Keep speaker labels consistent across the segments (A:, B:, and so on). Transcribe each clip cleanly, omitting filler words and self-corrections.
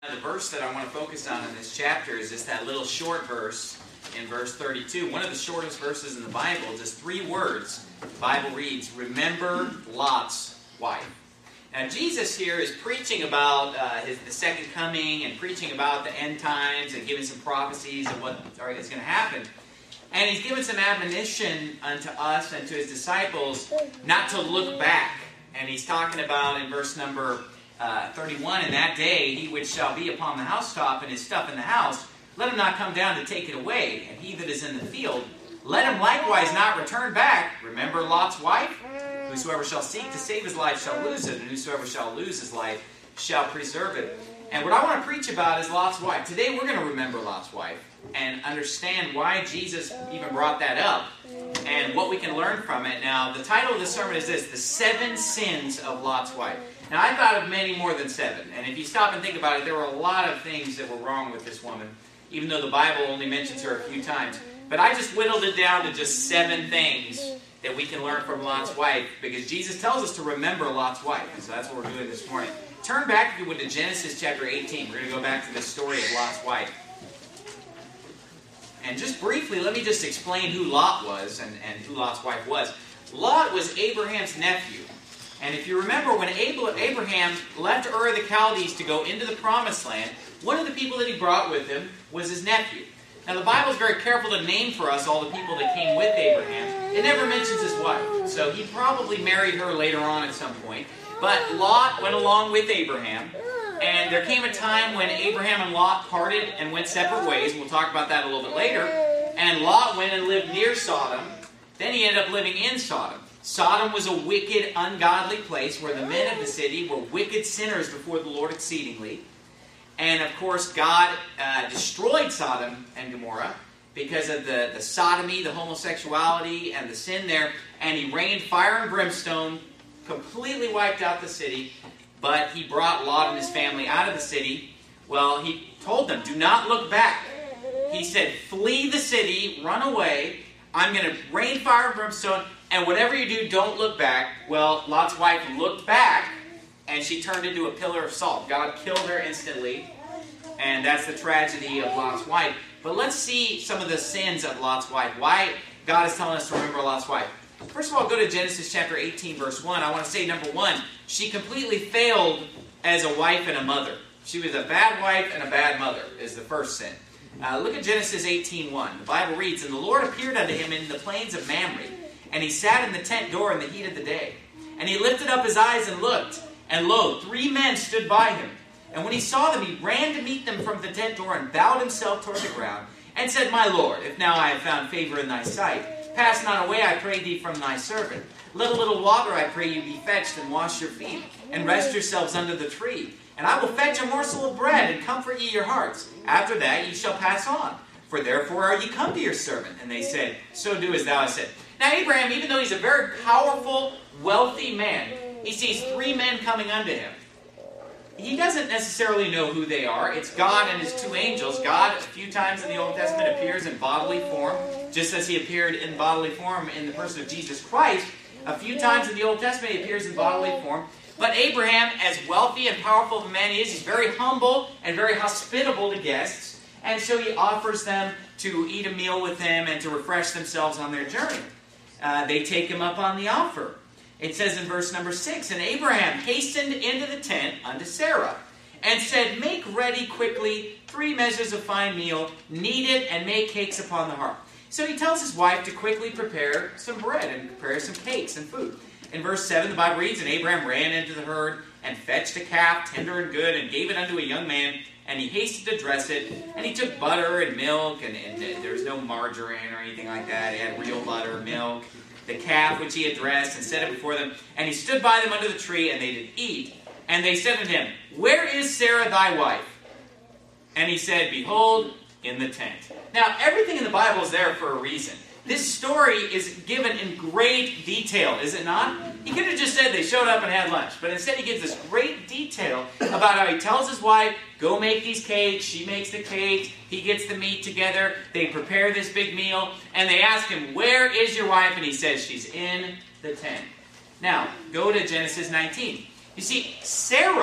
A: The verse that I want to focus on in this chapter is just that little short verse in verse 32. One of the shortest verses in the Bible, just 3 words. The Bible reads, "Remember Lot's wife." Now Jesus here is preaching about the second coming and preaching about the end times and giving some prophecies of what is going to happen. And he's given some admonition unto us and to his disciples not to look back. And he's talking about in verse number 31, "In that day he which shall be upon the housetop and his stuff in the house, let him not come down to take it away. And he that is in the field, let him likewise not return back. Remember Lot's wife? Whosoever shall seek to save his life shall lose it, and whosoever shall lose his life shall preserve it." And what I want to preach about is Lot's wife. Today we're going to remember Lot's wife and understand why Jesus even brought that up and what we can learn from it. Now, the title of the sermon is this: The 7 Sins of Lot's Wife. Now, I thought of many more than 7. And if you stop and think about it, there were a lot of things that were wrong with this woman, even though the Bible only mentions her a few times. But I just whittled it down to just 7 things that we can learn from Lot's wife, because Jesus tells us to remember Lot's wife. And so that's what we're doing this morning. Turn back, if you would, to Genesis chapter 18. We're going to go back to the story of Lot's wife. And just briefly, let me just explain who Lot was and who Lot's wife was. Lot was Abraham's nephew. And if you remember, when Abraham left Ur of the Chaldees to go into the Promised Land, one of the people that he brought with him was his nephew. Now, the Bible is very careful to name for us all the people that came with Abraham. It never mentions his wife. So he probably married her later on at some point. But Lot went along with Abraham. And there came a time when Abraham and Lot parted and went separate ways. We'll talk about that a little bit later. And Lot went and lived near Sodom. Then he ended up living in Sodom. Sodom was a wicked, ungodly place where the men of the city were wicked sinners before the Lord exceedingly. And of course, God destroyed Sodom and Gomorrah because of the sodomy, the homosexuality, and the sin there. And he rained fire and brimstone, completely wiped out the city. But he brought Lot and his family out of the city. Well, he told them, do not look back. He said, flee the city, run away. I'm going to rain fire and brimstone, and whatever you do, don't look back. Well, Lot's wife looked back, and she turned into a pillar of salt. God killed her instantly, and that's the tragedy of Lot's wife. But let's see some of the sins of Lot's wife. Why God is telling us to remember Lot's wife. First of all, go to Genesis chapter 18, verse 1. I want to say, number 1, she completely failed as a wife and a mother. She was a bad wife and a bad mother, is the first sin. Look at Genesis 18:1. The Bible reads, "And the Lord appeared unto him in the plains of Mamre, and he sat in the tent door in the heat of the day. And he lifted up his eyes and looked, and lo, 3 men stood by him. And when he saw them, he ran to meet them from the tent door, and bowed himself toward the ground, and said, My Lord, if now I have found favor in thy sight, pass not away, I pray thee, from thy servant. Let a little water, I pray you, be fetched, and wash your feet, and rest yourselves under the tree. And I will fetch a morsel of bread, and comfort ye your hearts. After that ye shall pass on. For therefore are ye come to your servant. And they said, So do as thou hast said." Now Abraham, even though he's a very powerful, wealthy man, he sees 3 men coming unto him. He doesn't necessarily know who they are. It's God and his 2 angels. God, a few times in the Old Testament, appears in bodily form, just as he appeared in bodily form in the person of Jesus Christ. A few times in the Old Testament, he appears in bodily form. But Abraham, as wealthy and powerful of a man he is, he's very humble and very hospitable to guests. And so he offers them to eat a meal with him and to refresh themselves on their journey. They take him up on the offer. It says in verse number 6, "And Abraham hastened into the tent unto Sarah, and said, Make ready quickly 3 measures of fine meal, knead it, and make cakes upon the hearth." So he tells his wife to quickly prepare some bread and prepare some cakes and food. In verse 7, the Bible reads, "And Abraham ran into the herd, and fetched a calf, tender and good, and gave it unto a young man, and he hasted to dress it. And he took butter and milk," and there was no margarine or anything like that. He had real butter, milk, the calf which he had dressed, and set it before them. And he stood by them under the tree, and they did eat. And they said unto him, Where is Sarah thy wife? And he said, Behold, in the tent. Now, everything in the Bible is there for a reason. This story is given in great detail, is it not? He could have just said they showed up and had lunch, but instead he gives this great detail about how he tells his wife, go make these cakes, she makes the cakes, he gets the meat together, they prepare this big meal, and they ask him, where is your wife? And he says, she's in the tent. Now, go to Genesis 19. You see, Sarah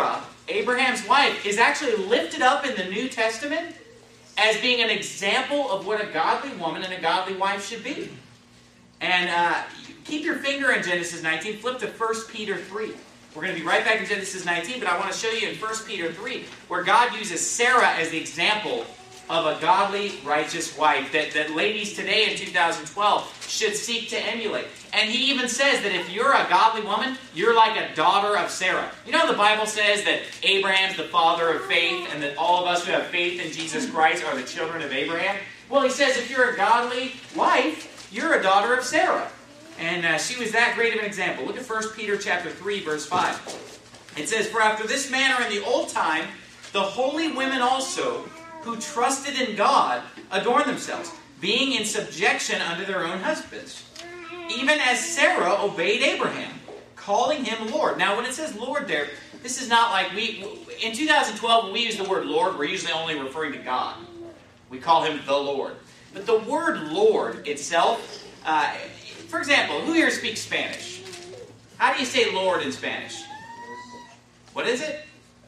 A: Abraham's wife, is actually lifted up in the New Testament as being an example of what a godly woman and a godly wife should be. And keep your finger in Genesis 19. Flip to 1 Peter 3. We're going to be right back in Genesis 19, but I want to show you in 1 Peter 3 where God uses Sarah as the example of a godly, righteous wife that ladies today in 2012 should seek to emulate. And he even says that if you're a godly woman, you're like a daughter of Sarah. You know the Bible says that Abraham's the father of faith and that all of us who have faith in Jesus Christ are the children of Abraham? Well, he says if you're a godly wife, you're a daughter of Sarah. And she was that great of an example. Look at 1 Peter chapter 3, verse 5. It says, "For after this manner in the old time, the holy women also, who trusted in God, adorned themselves, being in subjection unto their own husbands. Even as Sarah obeyed Abraham, calling him Lord." Now, when it says Lord there, this is not like in 2012, when we use the word Lord, we're usually only referring to God. We call him the Lord. But the word Lord itself, for example, who here speaks Spanish? How do you say Lord in Spanish? What is it?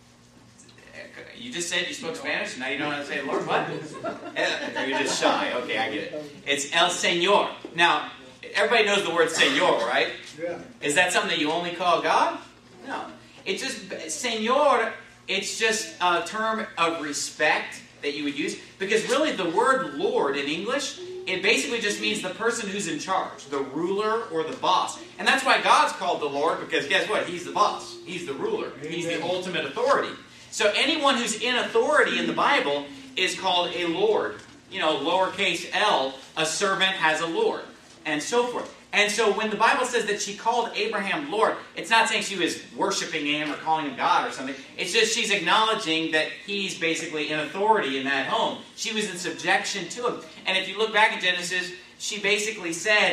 A: You just said you spoke Spanish, and now you don't know how to say Lord? What? You're just shy. Okay, I get it. It's El Señor. Now, everybody knows the word Señor, right?
B: Yeah.
A: Is that something that you only call God? No. It's just, Señor, it's just a term of respect that you would use. Because really, the word Lord in English, it basically just means the person who's in charge, the ruler or the boss. And that's why God's called the Lord, because guess what? He's the boss. He's the ruler. He's the ultimate authority. So anyone who's in authority in the Bible is called a Lord. You know, lowercase l, a servant has a Lord, and so forth. And so when the Bible says that she called Abraham Lord, it's not saying she was worshiping him or calling him God or something. It's just she's acknowledging that he's basically in authority in that home. She was in subjection to him. And if you look back in Genesis, she basically said,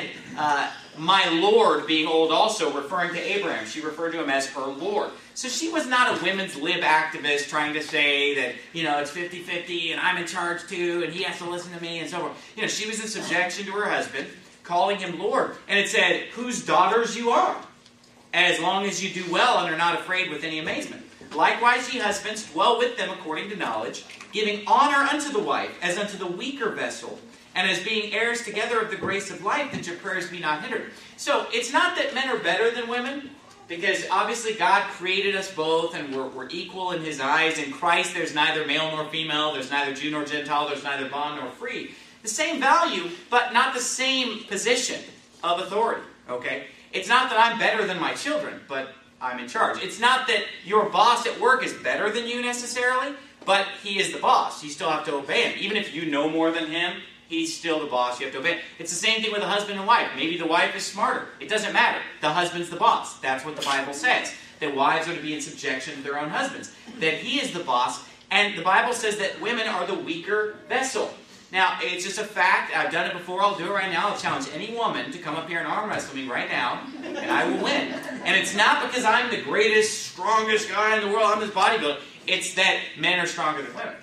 A: my Lord being old also, referring to Abraham. She referred to him as her Lord. So she was not a women's lib activist trying to say that, you know, it's 50-50 and I'm in charge too and he has to listen to me and so forth. You know, she was in subjection to her husband, calling him Lord. And it said, whose daughters you are, as long as you do well and are not afraid with any amazement. Likewise, ye husbands, dwell with them according to knowledge, giving honor unto the wife as unto the weaker vessel, and as being heirs together of the grace of life, that your prayers be not hindered. So, it's not that men are better than women, because obviously God created us both, and we're equal in His eyes. In Christ, there's neither male nor female, there's neither Jew nor Gentile, there's neither bond nor free. The same value, but not the same position of authority, okay? It's not that I'm better than my children, but I'm in charge. It's not that your boss at work is better than you necessarily, but he is the boss. You still have to obey him. Even if you know more than him, he's still the boss. You have to obey him. It's the same thing with a husband and wife. Maybe the wife is smarter. It doesn't matter. The husband's the boss. That's what the Bible says. That wives are to be in subjection to their own husbands. That he is the boss. And the Bible says that women are the weaker vessel. Now, it's just a fact. I've done it before. I'll do it right now. I'll challenge any woman to come up here and arm wrestle me right now, and I will win. And it's not because I'm the greatest, strongest guy in the world. I'm this bodybuilder. It's that men are stronger than women.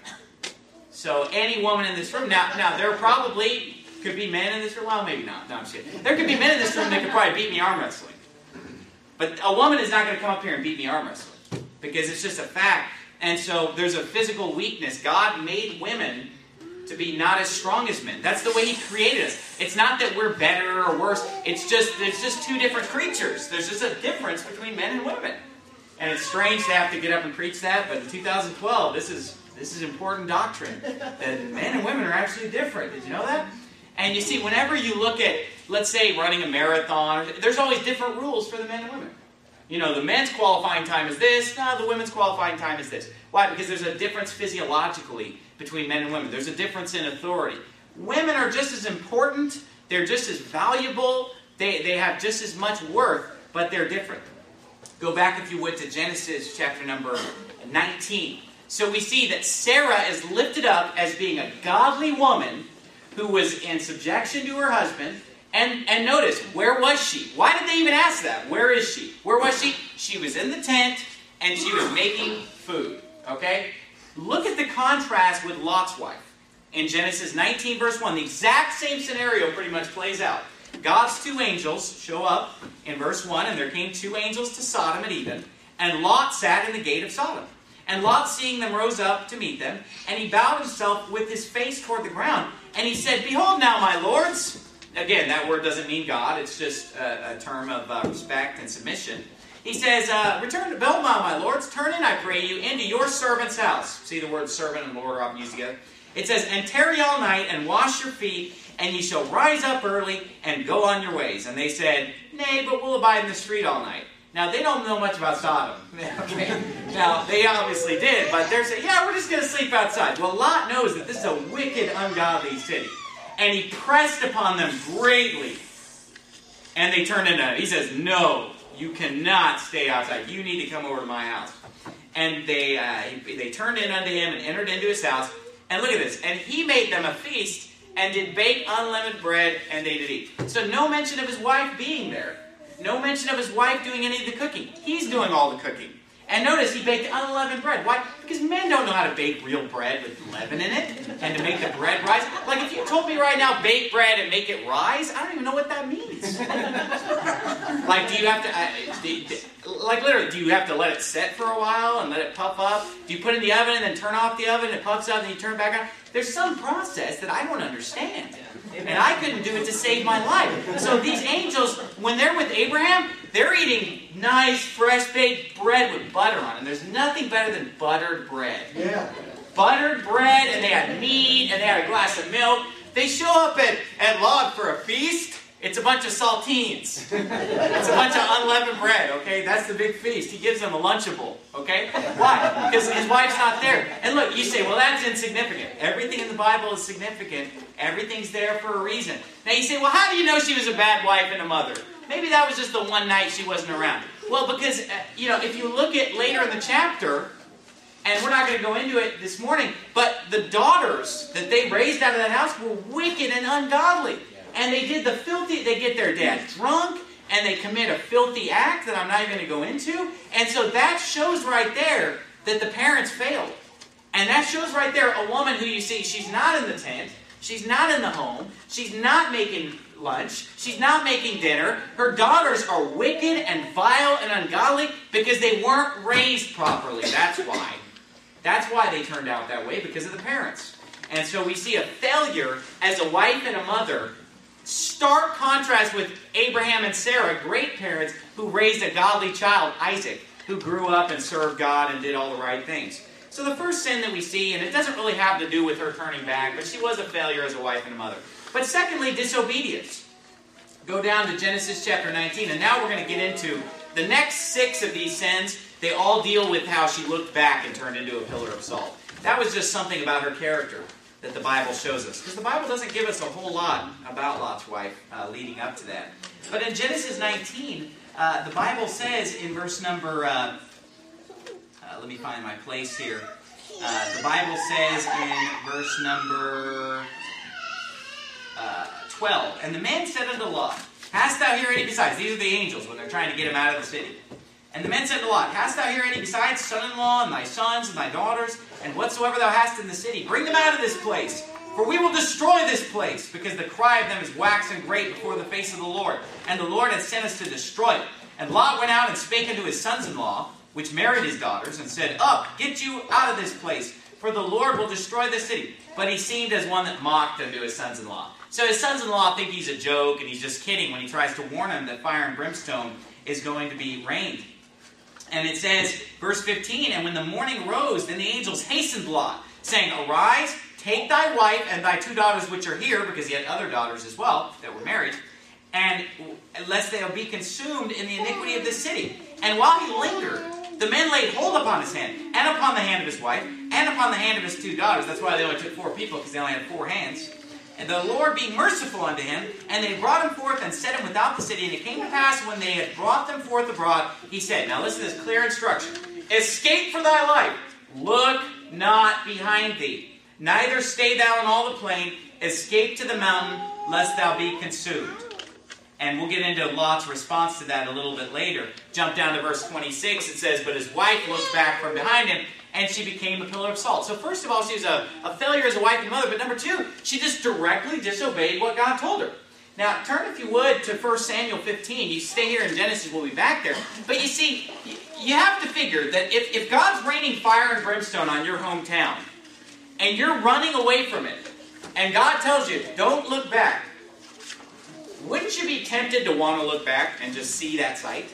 A: So any woman in this room, now there probably could be men in this room. Well, maybe not. No, I'm just kidding. There could be men in this room that could probably beat me arm wrestling. But a woman is not going to come up here and beat me arm wrestling, because it's just a fact. And so there's a physical weakness. God made women to be not as strong as men. That's the way He created us. It's not that we're better or worse. It's just there's just two different creatures. There's just a difference between men and women. And it's strange to have to get up and preach that, but in 2012, this is important doctrine. That men and women are actually different. Did you know that? And you see, whenever you look at, let's say, running a marathon, there's always different rules for the men and women. You know, the men's qualifying time is this, the women's qualifying time is this. Why? Because there's a difference physiologically between men and women. There's a difference in authority. Women are just as important, they're just as valuable, they have just as much worth, but they're different. Go back, if you would, to Genesis chapter number 19. So we see that Sarah is lifted up as being a godly woman who was in subjection to her husband. And notice, where was she? Why did they even ask that? Where is she? Where was she? She was in the tent, and she was making food. Okay? Look at the contrast with Lot's wife. In Genesis 19, verse 1, the exact same scenario pretty much plays out. God's two angels show up in verse 1, and there came two angels to Sodom and Edom, and Lot sat in the gate of Sodom. And Lot, seeing them, rose up to meet them, and he bowed himself with his face toward the ground. And he said, Behold now, my lords. Again, that word doesn't mean God. It's just a term of respect and submission. He says, Return to Behold now, my lords. Turn in, I pray you, into your servant's house. See the word servant and Lord are often used together. It says, And tarry all night, and wash your feet, and ye shall rise up early, and go on your ways. And they said, Nay, but we'll abide in the street all night. Now, they don't know much about Sodom. Okay? Now, they obviously did, but they're saying, yeah, we're just going to sleep outside. Well, Lot knows that this is a wicked, ungodly city. And he pressed upon them greatly. And they turned into him. He says, no, you cannot stay outside. You need to come over to my house. And they turned in unto him and entered into his house. And look at this. And he made them a feast and did bake unleavened bread, and they did eat. So no mention of his wife being there. No mention of his wife doing any of the cooking. He's doing all the cooking. And notice he baked unleavened bread. Why? Because men don't know how to bake real bread with leaven in it and to make the bread rise. Like if you told me right now, bake bread and make it rise, I don't even know what that means. Like, do you have to, like literally, do you have to let it set for a while and let it puff up? Do you put it in the oven and then turn off the oven and it puffs up and then you turn it back on? There's some process that I don't understand. And I couldn't do it to save my life. So these angels, when they're with Abraham, they're eating nice, fresh-baked bread with butter on it. And there's nothing better than buttered bread. Yeah. Buttered bread, and they had meat, and they had a glass of milk. They show up at Lot for a feast. It's a bunch of saltines. It's a bunch of unleavened bread, okay? That's the big feast. He gives them a Lunchable, okay? Why? Because his wife's not there. And look, you say, well, that's insignificant. Everything in the Bible is significant. Everything's there for a reason. Now you say, well, how do you know she was a bad wife and a mother? Maybe that was just the one night she wasn't around. Well, because, if you look at later in the chapter, and we're not going to go into it this morning, but the daughters that they raised out of that house were wicked and ungodly. And they did the filthy, they get their dad drunk, and they commit a filthy act that I'm not even going to go into. And so that shows right there that the parents failed. And that shows right there a woman who you see, she's not in the tent, she's not in the home, she's not making lunch, she's not making dinner. Her daughters are wicked and vile and ungodly because they weren't raised properly. That's why. That's why they turned out that way, because of the parents. And so we see a failure as a wife and a mother. Stark contrast with Abraham and Sarah, great parents who raised a godly child, Isaac, who grew up and served God and did all the right things. So the first sin that we see, and it doesn't really have to do with her turning back, but she was a failure as a wife and a mother. But secondly, disobedience. Go down to Genesis chapter 19, and now we're going to get into the next 6 of these sins. They all deal with how she looked back and turned into a pillar of salt. That was just something about her character that the Bible shows us. Because the Bible doesn't give us a whole lot about Lot's wife leading up to that. But in Genesis 19, the Bible says in verse number... let me find my place here. The Bible says in verse number 12, And the man said unto Lot, Hast thou here any besides? These are the angels when they're trying to get him out of the city. And the men said to Lot, Hast thou here any besides son-in-law, and thy sons, and thy daughters, and whatsoever thou hast in the city? Bring them out of this place, for we will destroy this place, because the cry of them is waxen great before the face of the Lord. And the Lord hath sent us to destroy it. And Lot went out and spake unto his sons-in-law, which married his daughters, and said, Up, get you out of this place, for the Lord will destroy this city. But he seemed as one that mocked unto his sons-in-law. So his sons-in-law think he's a joke, and he's just kidding when he tries to warn him that fire and brimstone is going to be rained. And it says, verse 15, And when the morning rose, then the angels hastened Lot, saying, Arise, take thy wife and thy 2 daughters which are here, because he had other daughters as well that were married, and lest they be consumed in the iniquity of this city. And while he lingered, the men laid hold upon his hand, and upon the hand of his wife, and upon the hand of his 2 daughters. That's why they only took 4 people, because they only had 4 hands. And the Lord being merciful unto him, and they brought him forth and set him without the city. And it came to pass, when they had brought them forth abroad, he said, now listen to this clear instruction. Escape for thy life. Look not behind thee. Neither stay thou in all the plain. Escape to the mountain, lest thou be consumed. And we'll get into Lot's response to that a little bit later. Jump down to verse 26. It says, But his wife looked back from behind him, and she became a pillar of salt. So first of all, she was a failure as a wife and mother. But number 2, she just directly disobeyed what God told her. Now, turn, if you would, to 1 Samuel 15. You stay here in Genesis, we'll be back there. But you see, you have to figure that if God's raining fire and brimstone on your hometown, and you're running away from it, and God tells you, don't look back, wouldn't you be tempted to want to look back and just see that sight?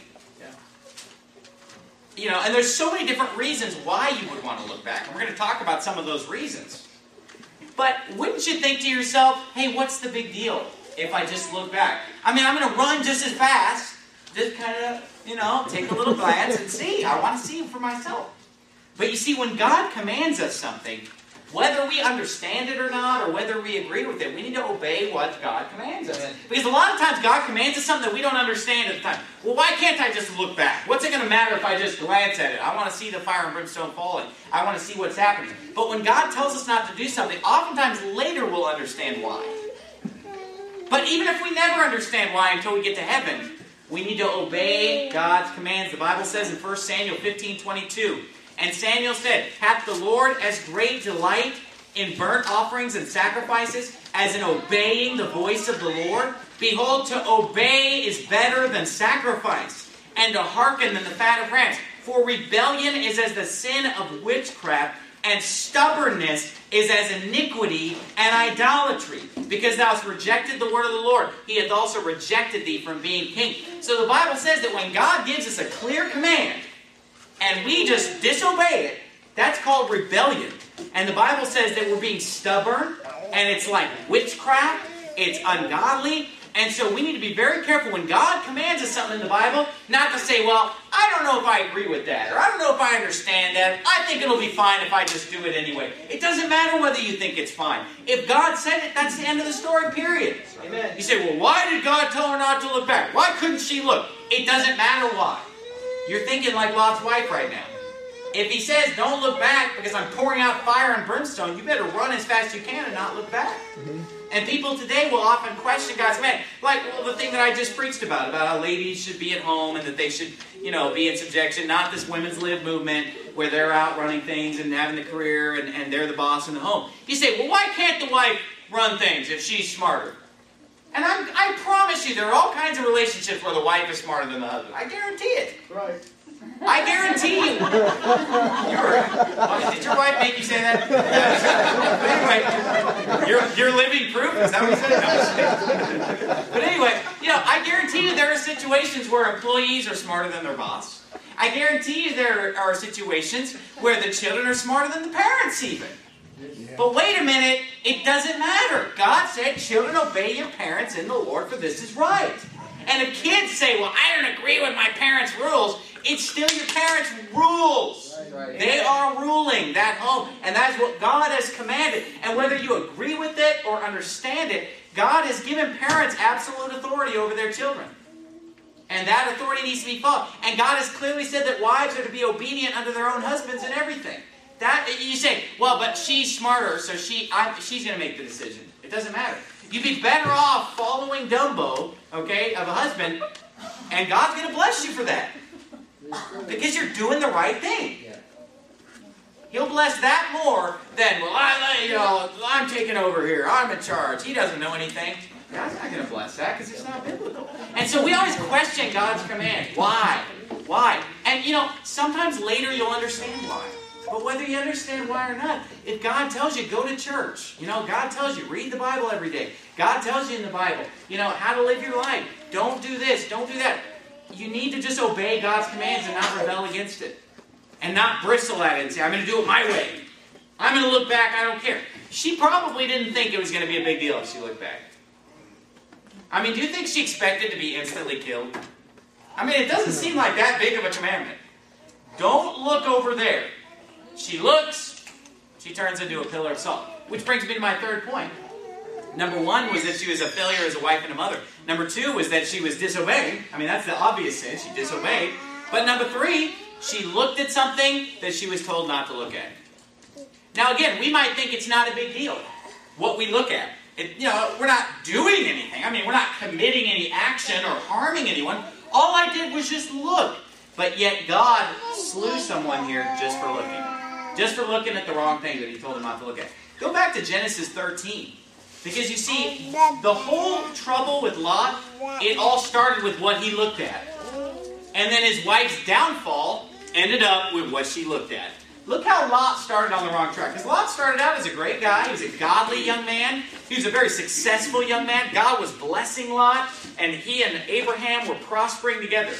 A: Yeah. And there's so many different reasons why you would want to look back. And we're going to talk about some of those reasons. But wouldn't you think to yourself, hey, what's the big deal if I just look back? I mean, I'm going to run just as fast. Just kind of, take a little glance and see. I want to see for myself. But you see, when God commands us something, whether we understand it or not, or whether we agree with it, we need to obey what God commands us. Because a lot of times God commands us something that we don't understand at the time. Well, why can't I just look back? What's it going to matter if I just glance at it? I want to see the fire and brimstone falling. I want to see what's happening. But when God tells us not to do something, oftentimes later we'll understand why. But even if we never understand why until we get to heaven, we need to obey God's commands. The Bible says in 1 Samuel 15:22, and Samuel said, hath the Lord as great delight in burnt offerings and sacrifices as in obeying the voice of the Lord? Behold, to obey is better than sacrifice, and to hearken than the fat of rams. For rebellion is as the sin of witchcraft, and stubbornness is as iniquity and idolatry. Because thou hast rejected the word of the Lord, he hath also rejected thee from being king. So the Bible says that when God gives us a clear command, and we just disobey it, that's called rebellion. And the Bible says that we're being stubborn, and it's like witchcraft, it's ungodly. And so we need to be very careful when God commands us something in the Bible, not to say, well, I don't know if I agree with that, or I don't know if I understand that, I think it'll be fine if I just do it anyway. It doesn't matter whether you think it's fine. If God said it, that's the end of the story, period. Amen. You say, well, why did God tell her not to look back? Why couldn't she look? It doesn't matter why. You're thinking like Lot's wife right now. If he says, don't look back because I'm pouring out fire and brimstone, you better run as fast as you can and not look back. Mm-hmm. And people today will often question God's command. Like, well, the thing that I just preached about how ladies should be at home and that they should, be in subjection. Not this women's lib movement where they're out running things and having a career and they're the boss in the home. You say, well, why can't the wife run things if she's smarter? And I promise you, there are all kinds of relationships where the wife is smarter than the husband. I guarantee it. Right. I guarantee you. Did your wife make you say that? Anyway, you're living proof. Is that what you said? No. But anyway, I guarantee you there are situations where employees are smarter than their boss. I guarantee you there are situations where the children are smarter than the parents even. But wait a minute, it doesn't matter. God said, children, obey your parents in the Lord, for this is right. And if kids say, well, I don't agree with my parents' rules, it's still your parents' rules. Right. They are ruling that home. And that's what God has commanded. And whether you agree with it or understand it, God has given parents absolute authority over their children. And that authority needs to be followed. And God has clearly said that wives are to be obedient unto their own husbands in everything. That you say, well, but she's smarter, so she's going to make the decision. It doesn't matter. You'd be better off following Dumbo, of a husband, and God's going to bless you for that. Because you're doing the right thing. He'll bless that more than, well, I'm taking over here. I'm in charge. He doesn't know anything. God's not going to bless that because it's not biblical. And so we always question God's command. Why? Why? And, sometimes later you'll understand why. But whether you understand why or not, if God tells you, go to church. God tells you, read the Bible every day. God tells you in the Bible, how to live your life. Don't do this, don't do that. You need to just obey God's commands and not rebel against it. And not bristle at it and say, I'm going to do it my way. I'm going to look back, I don't care. She probably didn't think it was going to be a big deal if she looked back. I mean, do you think she expected to be instantly killed? I mean, it doesn't seem like that big of a commandment. Don't look over there. She looks, she turns into a pillar of salt. Which brings me to my third point. Number one was that she was a failure as a wife and a mother. Number two was that she was disobeying. I mean, that's the obvious sin. She disobeyed. But number three, she looked at something that she was told not to look at. Now again, we might think it's not a big deal what we look at. We're not doing anything. I mean, we're not committing any action or harming anyone. All I did was just look. But yet God slew someone here just for looking. Just for looking at the wrong thing that he told him not to look at. Go back to Genesis 13. Because you see, the whole trouble with Lot, it all started with what he looked at. And then his wife's downfall ended up with what she looked at. Look how Lot started on the wrong track. Because Lot started out as a great guy. He was a godly young man. He was a very successful young man. God was blessing Lot, and he and Abraham were prospering together.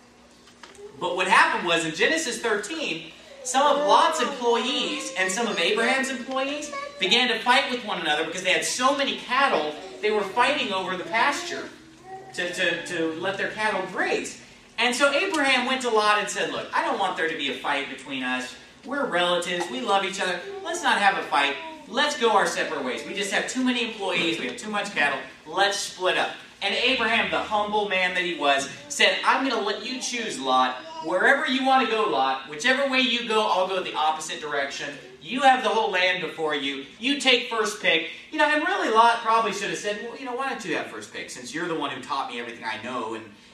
A: But what happened was, in Genesis 13, some of Lot's employees and some of Abraham's employees began to fight with one another because they had so many cattle, they were fighting over the pasture to let their cattle graze. And so Abraham went to Lot and said, look, I don't want there to be a fight between us. We're relatives. We love each other. Let's not have a fight. Let's go our separate ways. We just have too many employees. We have too much cattle. Let's split up. And Abraham, the humble man that he was, said, I'm going to let you choose, Lot. Wherever you want to go, Lot, whichever way you go, I'll go the opposite direction. You have the whole land before you. You take first pick. And really Lot probably should have said, well, why don't you have first pick, since you're the one who taught me everything I know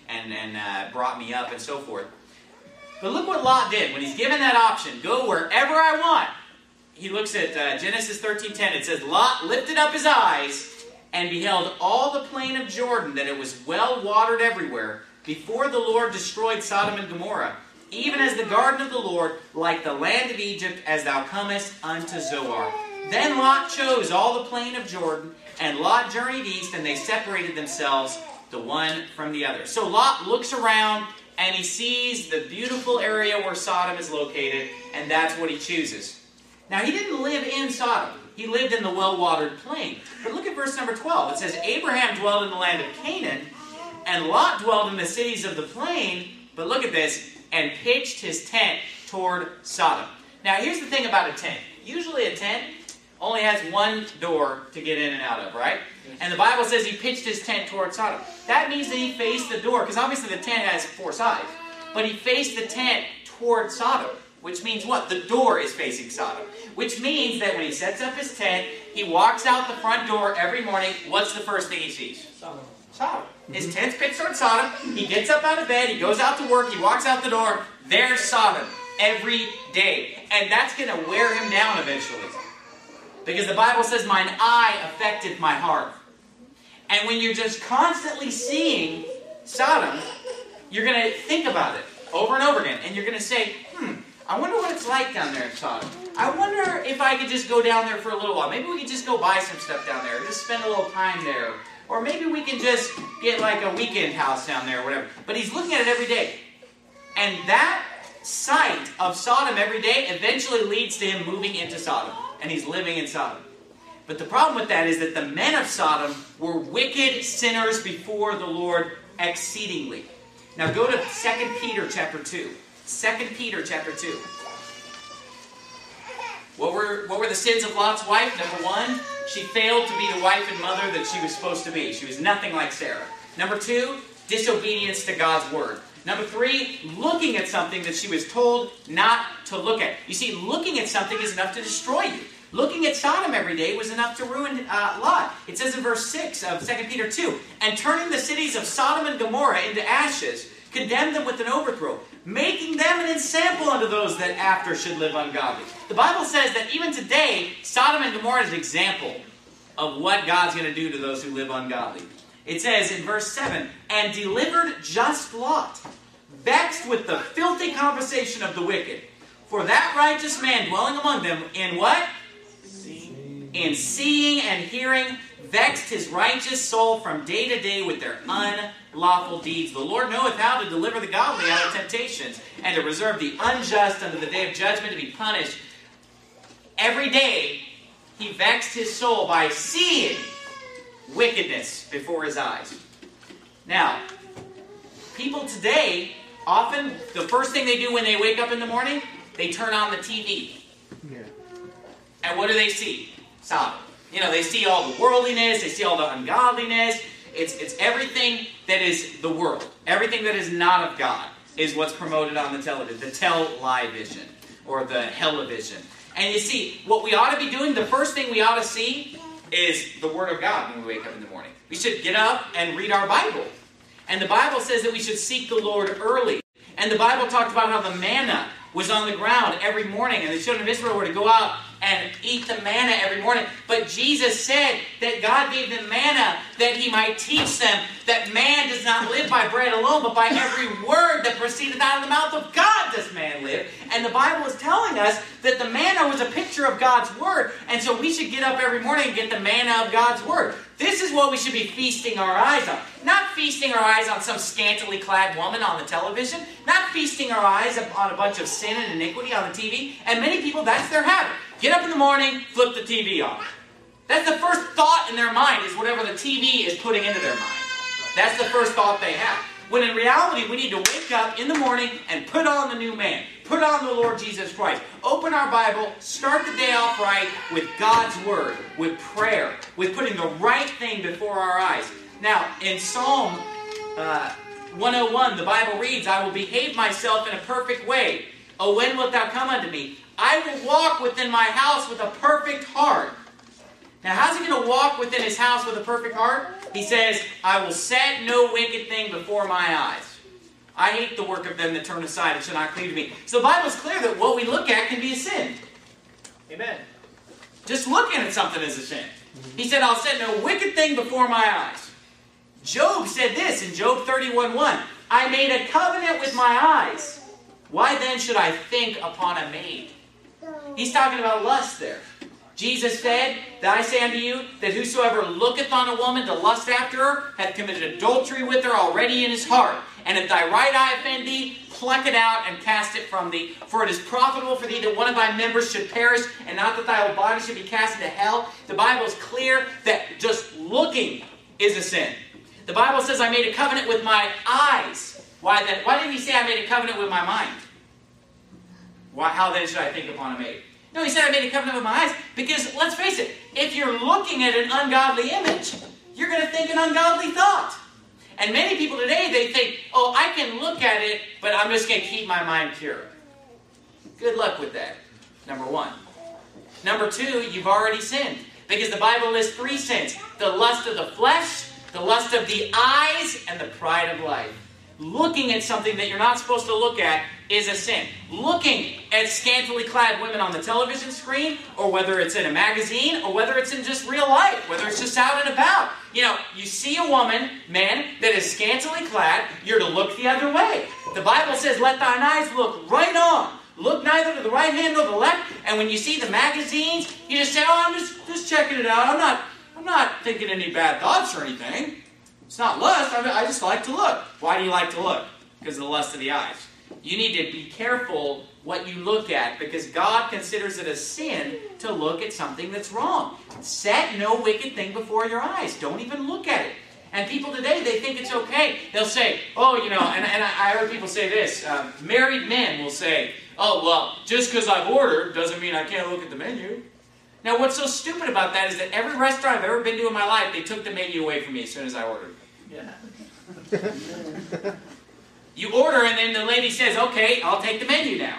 A: and brought me up and so forth. But look what Lot did. When he's given that option, go wherever I want. He looks at Genesis 13:10. It says, Lot lifted up his eyes and beheld all the plain of Jordan, that it was well watered everywhere, before the Lord destroyed Sodom and Gomorrah, even as the garden of the Lord, like the land of Egypt, as thou comest unto Zoar. Then Lot chose all the plain of Jordan, and Lot journeyed east, and they separated themselves, the one from the other. So Lot looks around, and he sees the beautiful area where Sodom is located, and that's what he chooses. Now, he didn't live in Sodom. He lived in the well-watered plain. But look at verse number 12. It says, Abraham dwelled in the land of Canaan, and Lot dwelled in the cities of the plain, but look at this, and pitched his tent toward Sodom. Now, here's the thing about a tent. Usually a tent only has one door to get in and out of, right? And the Bible says he pitched his tent toward Sodom. That means that he faced the door, because obviously the tent has four sides. But he faced the tent toward Sodom, which means what? The door is facing Sodom. Which means that when he sets up his tent, he walks out the front door every morning. What's the first thing he sees? Sodom. His tent's pitched toward Sodom. He gets up out of bed. He goes out to work. He walks out the door. There's Sodom every day. And that's going to wear him down eventually. Because the Bible says, mine eye affected my heart. And when you're just constantly seeing Sodom, you're going to think about it over and over again. And you're going to say, I wonder what it's like down there in Sodom. I wonder if I could just go down there for a little while. Maybe we could just go buy some stuff down there. Or just spend a little time there. Or maybe we can just get like a weekend house down there or whatever. But he's looking at it every day. And that sight of Sodom every day eventually leads to him moving into Sodom. And he's living in Sodom. But the problem with that is that the men of Sodom were wicked sinners before the Lord exceedingly. Now go to 2 Peter chapter 2. 2 Peter chapter 2. What were the sins of Lot's wife? Number one, she failed to be the wife and mother that she was supposed to be. She was nothing like Sarah. Number two, disobedience to God's word. Number three, looking at something that she was told not to look at. You see, looking at something is enough to destroy you. Looking at Sodom every day was enough to ruin Lot. It says in verse 6 of 2 Peter 2, and turning the cities of Sodom and Gomorrah into ashes, condemned them with an overthrow, making them an ensample unto those that after should live ungodly. The Bible says that even today, Sodom and Gomorrah is an example of what God's going to do to those who live ungodly. It says in verse 7, and delivered just Lot, vexed with the filthy conversation of the wicked. For that righteous man dwelling among them, in what? In seeing and hearing, vexed his righteous soul from day to day with their unlawful deeds. The Lord knoweth how to deliver the godly out of temptations, and to reserve the unjust unto the day of judgment to be punished. Every day, he vexed his soul by seeing wickedness before his eyes. Now, people today, often, the first thing they do when they wake up in the morning, they turn on the TV. Yeah. And what do they see? Sodom. They see all the worldliness, they see all the ungodliness. It's everything that is the world. Everything that is not of God is what's promoted on the television. The tell-lie-vision, or the hell-vision. And you see, what we ought to be doing, the first thing we ought to see is the Word of God when we wake up in the morning. We should get up and read our Bible. And the Bible says that we should seek the Lord early. And the Bible talked about how the manna was on the ground every morning, and the children of Israel were to go out and eat the manna every morning. But Jesus said that God gave them manna that He might teach them that man does not live by bread alone, but by every word that proceedeth out of the mouth of God does man live. And the Bible is telling us that the manna was a picture of God's Word. And so we should get up every morning and get the manna of God's Word. This is what we should be feasting our eyes on. Not feasting our eyes on some scantily clad woman on the television. Not feasting our eyes on a bunch of sin and iniquity on the TV. And many people, that's their habit. Get up in the morning, flip the TV on. That's the first thought in their mind, is whatever the TV is putting into their mind. That's the first thought they have. When in reality, we need to wake up in the morning and put on the new man. Put on the Lord Jesus Christ. Open our Bible, start the day off right with God's Word, with prayer, with putting the right thing before our eyes. Now, in Psalm 101, the Bible reads, I will behave myself in a perfect way. Oh, when wilt thou come unto me? I will walk within my house with a perfect heart. Now, how's he going to walk within his house with a perfect heart? He says, I will set no wicked thing before my eyes. I hate the work of them that turn aside and shall not cleave to me. So the Bible is clear that what we look at can be a sin. Amen. Just looking at something is a sin. He said, I'll set no wicked thing before my eyes. Job said this in Job 31:1. I made a covenant with my eyes. Why then should I think upon a maid? He's talking about lust there. Jesus said, that I say unto you, that whosoever looketh on a woman to lust after her, hath committed adultery with her already in his heart. And if thy right eye offend thee, pluck it out and cast it from thee. For it is profitable for thee that one of thy members should perish, and not that thy whole body should be cast into hell. The Bible is clear that just looking is a sin. The Bible says, I made a covenant with my eyes. Why then? Why didn't he say I made a covenant with my mind? How then should I think upon a maid? No, he said I made a covenant with my eyes. Because, let's face it, if you're looking at an ungodly image, you're going to think an ungodly thought. And many people today, they think, oh, I can look at it, but I'm just going to keep my mind pure. Good luck with that, number one. Number two, you've already sinned. Because the Bible lists 3 sins. The lust of the flesh, the lust of the eyes, and the pride of life. Looking at something that you're not supposed to look at is a sin. Looking at scantily clad women on the television screen, or whether it's in a magazine, or whether it's in just real life, whether it's just out and about. You know, you see a woman, man, that is scantily clad, you're to look the other way. The Bible says, let thine eyes look right on. Look neither to the right hand nor the left. And when you see the magazines, you just say, oh, I'm just checking it out. I'm not thinking any bad thoughts or anything. It's not lust. I just like to look. Why do you like to look? Because of the lust of the eyes. You need to be careful what you look at, because God considers it a sin to look at something that's wrong. Set no wicked thing before your eyes. Don't even look at it. And people today, they think it's okay. They'll say, oh, you know, and I heard people say this. Married men will say, oh, well, just because I've ordered doesn't mean I can't look at the menu. Now, what's so stupid about that is that every restaurant I've ever been to in my life, they took the menu away from me as soon as I ordered. Yeah. You order, and then the lady says, okay, I'll take the menu now.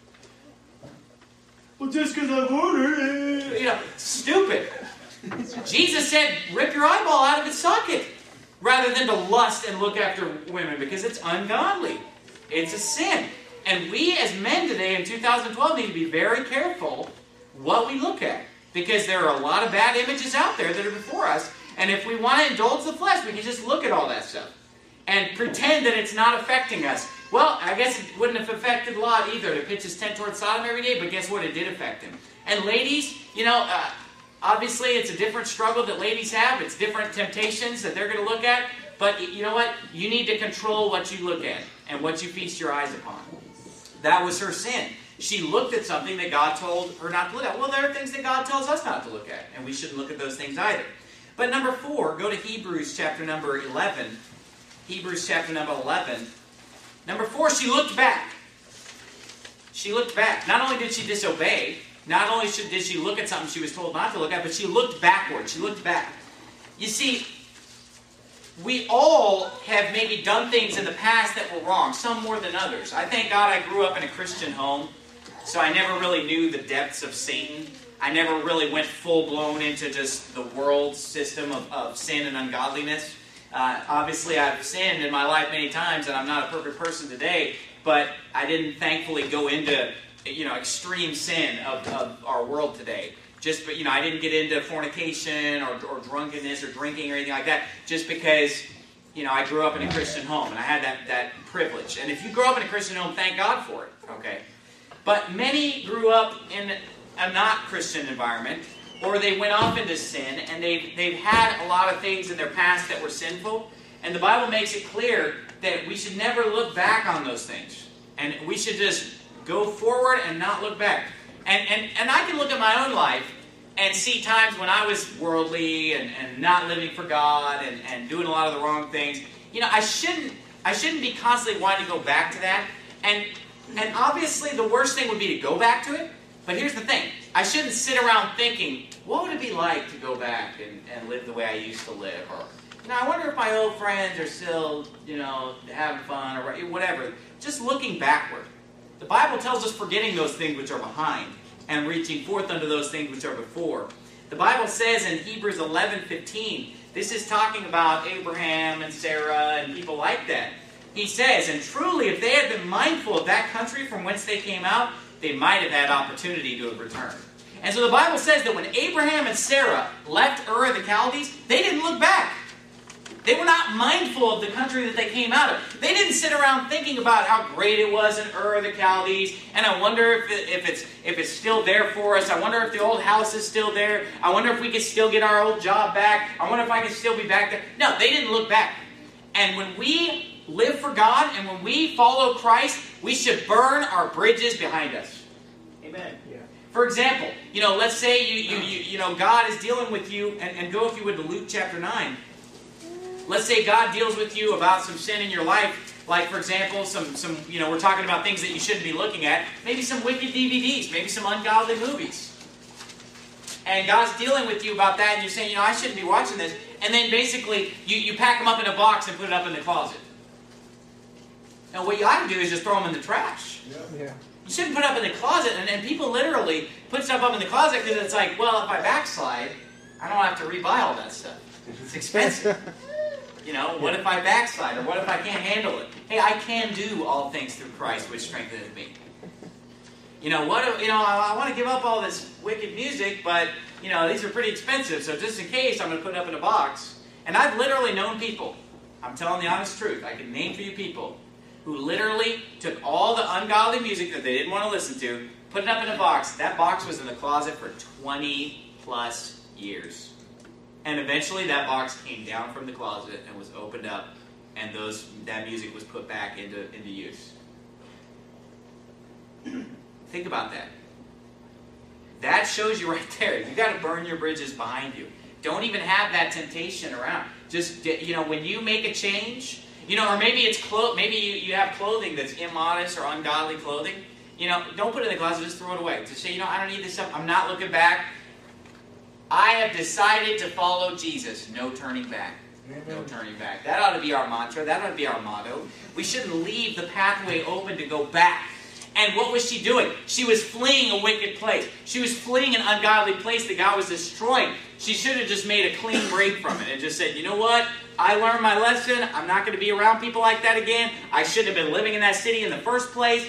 A: Well, just because I've ordered, you know, stupid. Jesus said, rip your eyeball out of its socket, rather than to lust and look after women, because it's ungodly. It's a sin. And we as men today in 2012 need to be very careful what we look at, because there are a lot of bad images out there that are before us, and if we want to indulge the flesh, we can just look at all that stuff and pretend that it's not affecting us. Well, I guess it wouldn't have affected Lot either to pitch his tent towards Sodom every day, but guess what? It did affect him. And ladies, you know, obviously it's a different struggle that ladies have. It's different temptations that they're going to look at. But you know what? You need to control what you look at and what you feast your eyes upon. That was her sin. She looked at something that God told her not to look at. Well, there are things that God tells us not to look at, and we shouldn't look at those things either. But number 4, go to Hebrews chapter number 11. Hebrews chapter number 11. Number 4, she looked back. She looked back. Not only did she disobey, not only did she look at something she was told not to look at, but she looked backward. She looked back. You see, we all have maybe done things in the past that were wrong, some more than others. I thank God I grew up in a Christian home, so I never really knew the depths of Satan. I never really went full-blown into just the world system of sin and ungodliness. Obviously, I've sinned in my life many times, and I'm not a perfect person today, but I didn't thankfully go into extreme sin of our world today. Just, but I didn't get into fornication or drunkenness or drinking or anything like that. Just because, I grew up in a Christian home and I had that privilege. And if you grow up in a Christian home, thank God for it. Okay. But many grew up in a not Christian environment, or they went off into sin, and they've had a lot of things in their past that were sinful. And the Bible makes it clear that we should never look back on those things. And we should just go forward and not look back. And I can look at my own life and see times when I was worldly and not living for God and doing a lot of the wrong things. I shouldn't be constantly wanting to go back to that. And obviously the worst thing would be to go back to it. But here's the thing. I shouldn't sit around thinking, what would it be like to go back and live the way I used to live? Or, I wonder if my old friends are still, having fun or whatever. Just looking backward. The Bible tells us forgetting those things which are behind and reaching forth unto those things which are before. The Bible says in Hebrews 11:15, this is talking about Abraham and Sarah and people like that. He says, and truly if they had been mindful of that country from whence they came out, they might have had opportunity to have returned. And so the Bible says that when Abraham and Sarah left Ur of the Chaldees, they didn't look back. They were not mindful of the country that they came out of. They didn't sit around thinking about how great it was in Ur of the Chaldees, and I wonder if it's still there for us. I wonder if the old house is still there. I wonder if we can still get our old job back. I wonder if I can still be back there. No, they didn't look back. And when we live for God and when we follow Christ, we should burn our bridges behind us. Amen. Yeah. For example, let's say God is dealing with you, and go if you would to Luke chapter 9. Let's say God deals with you about some sin in your life, like for example, some we're talking about things that you shouldn't be looking at, maybe some wicked DVDs, maybe some ungodly movies. And God's dealing with you about that, and you're saying, I shouldn't be watching this. And then basically, you pack them up in a box and put it up in the closet. Now what you ought to do is just throw them in the trash. Yeah. You shouldn't put it up in the closet, and people literally put stuff up in the closet because it's like, well, if I backslide, I don't have to rebuy all that stuff. It's expensive. What if I backslide, or what if I can't handle it? Hey, I can do all things through Christ, which strengtheneth me. I want to give up all this wicked music, but, these are pretty expensive, so just in case, I'm going to put it up in a box. And I've literally known people, I'm telling the honest truth, I can name for you people, who literally took all the ungodly music that they didn't want to listen to, put it up in a box. That box was in the closet for 20 plus years. And eventually that box came down from the closet and was opened up, and that music was put back into use. Think about that. That shows you right there. You got to burn your bridges behind you. Don't even have that temptation around. Just when you make a change, or maybe it's maybe you have clothing that's immodest or ungodly clothing. Don't put it in the closet. Just throw it away. Just say, I don't need this stuff. I'm not looking back. I have decided to follow Jesus. No turning back. No turning back. That ought to be our mantra. That ought to be our motto. We shouldn't leave the pathway open to go back. And what was she doing? She was fleeing a wicked place. She was fleeing an ungodly place that God was destroying. She should have just made a clean break from it and just said, you know what? I learned my lesson. I'm not going to be around people like that again. I shouldn't have been living in that city in the first place.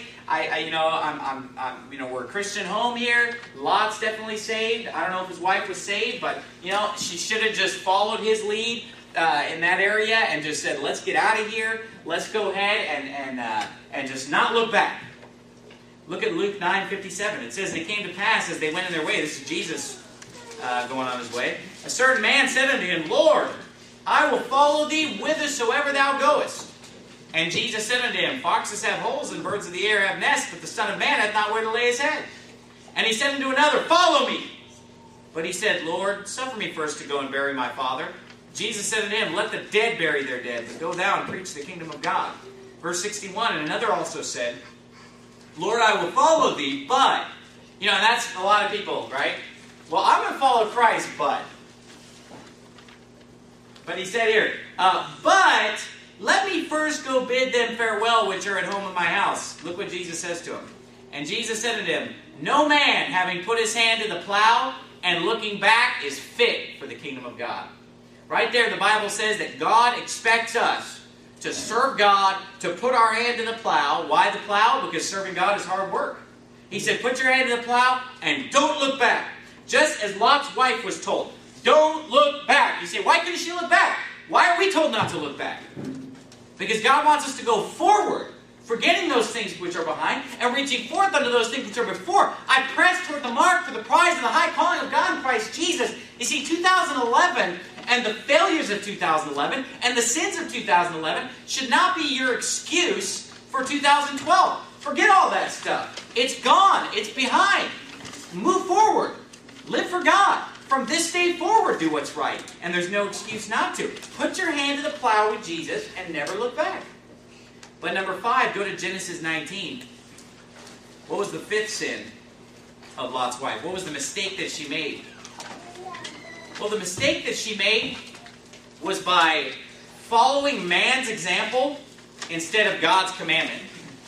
A: We're a Christian home here. Lot's definitely saved. I don't know if his wife was saved, but she should have just followed his lead in that area and just said, "Let's get out of here. Let's go ahead and just not look back." Look at Luke 9:57. It says, "And it came to pass as they went in their way." This is Jesus going on his way. "A certain man said unto him, Lord, I will follow thee whithersoever thou goest. And Jesus said unto him, Foxes have holes, and birds of the air have nests, but the Son of Man hath not where to lay his head. And he said unto another, Follow me. But he said, Lord, suffer me first to go and bury my father. Jesus said unto him, Let the dead bury their dead, but go thou and preach the kingdom of God. Verse 61, and another also said, Lord, I will follow thee, but... and that's a lot of people, right? Well, I'm going to follow Christ, but... But he said here, but let me first go bid them farewell which are at home in my house. Look what Jesus says to him. And Jesus said unto him, No man, having put his hand to the plow and looking back, is fit for the kingdom of God. Right there, the Bible says that God expects us to serve God, to put our hand to the plow. Why the plow? Because serving God is hard work. He said, put your hand to the plow and don't look back. Just as Lot's wife was told, don't look back. You say, why couldn't she look back? Why are we told not to look back? Because God wants us to go forward, forgetting those things which are behind, and reaching forth unto those things which are before. I press toward the mark for the prize of the high calling of God in Christ Jesus. You see, 2011 and the failures of 2011 and the sins of 2011 should not be your excuse for 2012. Forget all that stuff. It's gone. It's behind. Move forward. Live for God. From this day forward, do what's right. And there's no excuse not to. Put your hand to the plow with Jesus and never look back. But number 5, go to Genesis 19. What was the 5th sin of Lot's wife? What was the mistake that she made? Well, the mistake that she made was by following man's example instead of God's commandment.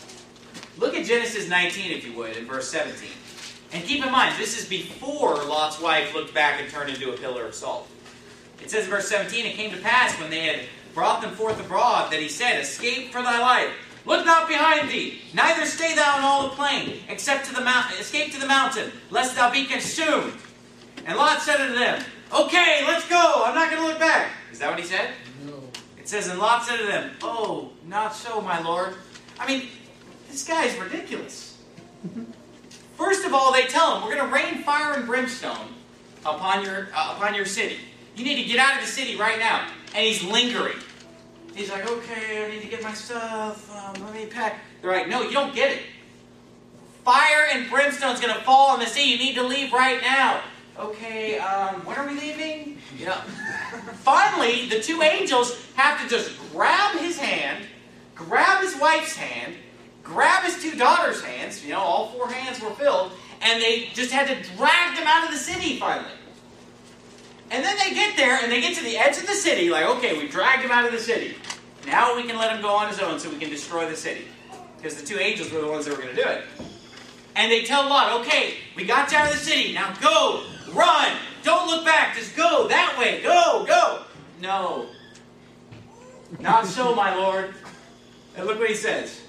A: Look at Genesis 19, if you would, in verse 17. And keep in mind, this is before Lot's wife looked back and turned into a pillar of salt. It says in verse 17, it came to pass when they had brought them forth abroad that he said, escape for thy life. Look not behind thee, neither stay thou in all the plain, except to the mountain. Escape to the mountain, lest thou be consumed. And Lot said unto them, okay, let's go. I'm not going to look back. Is that what he said?
B: No.
A: It says, and Lot said to them, oh, not so, my lord. I mean, this guy is ridiculous. First of all, they tell him, we're going to rain fire and brimstone upon your city. You need to get out of the city right now. And he's lingering. He's like, okay, I need to get my stuff. Let me pack. They're like, no, you don't get it. Fire and brimstone is going to fall on the sea. You need to leave right now. Okay, when are we leaving? Yeah. Finally, the 2 angels have to just grab his hand, grab his wife's hand, grab his 2 daughters' hands, you know, all 4 hands were filled, and they just had to drag them out of the city finally. And then they get there, and they get to the edge of the city, like, okay, we dragged him out of the city. Now we can let him go on his own so we can destroy the city. Because the 2 angels were the ones that were going to do it. And they tell Lot, okay, we got you out of the city, now go, run, don't look back, just go that way, go, go. No, not so, my lord. And look what he says.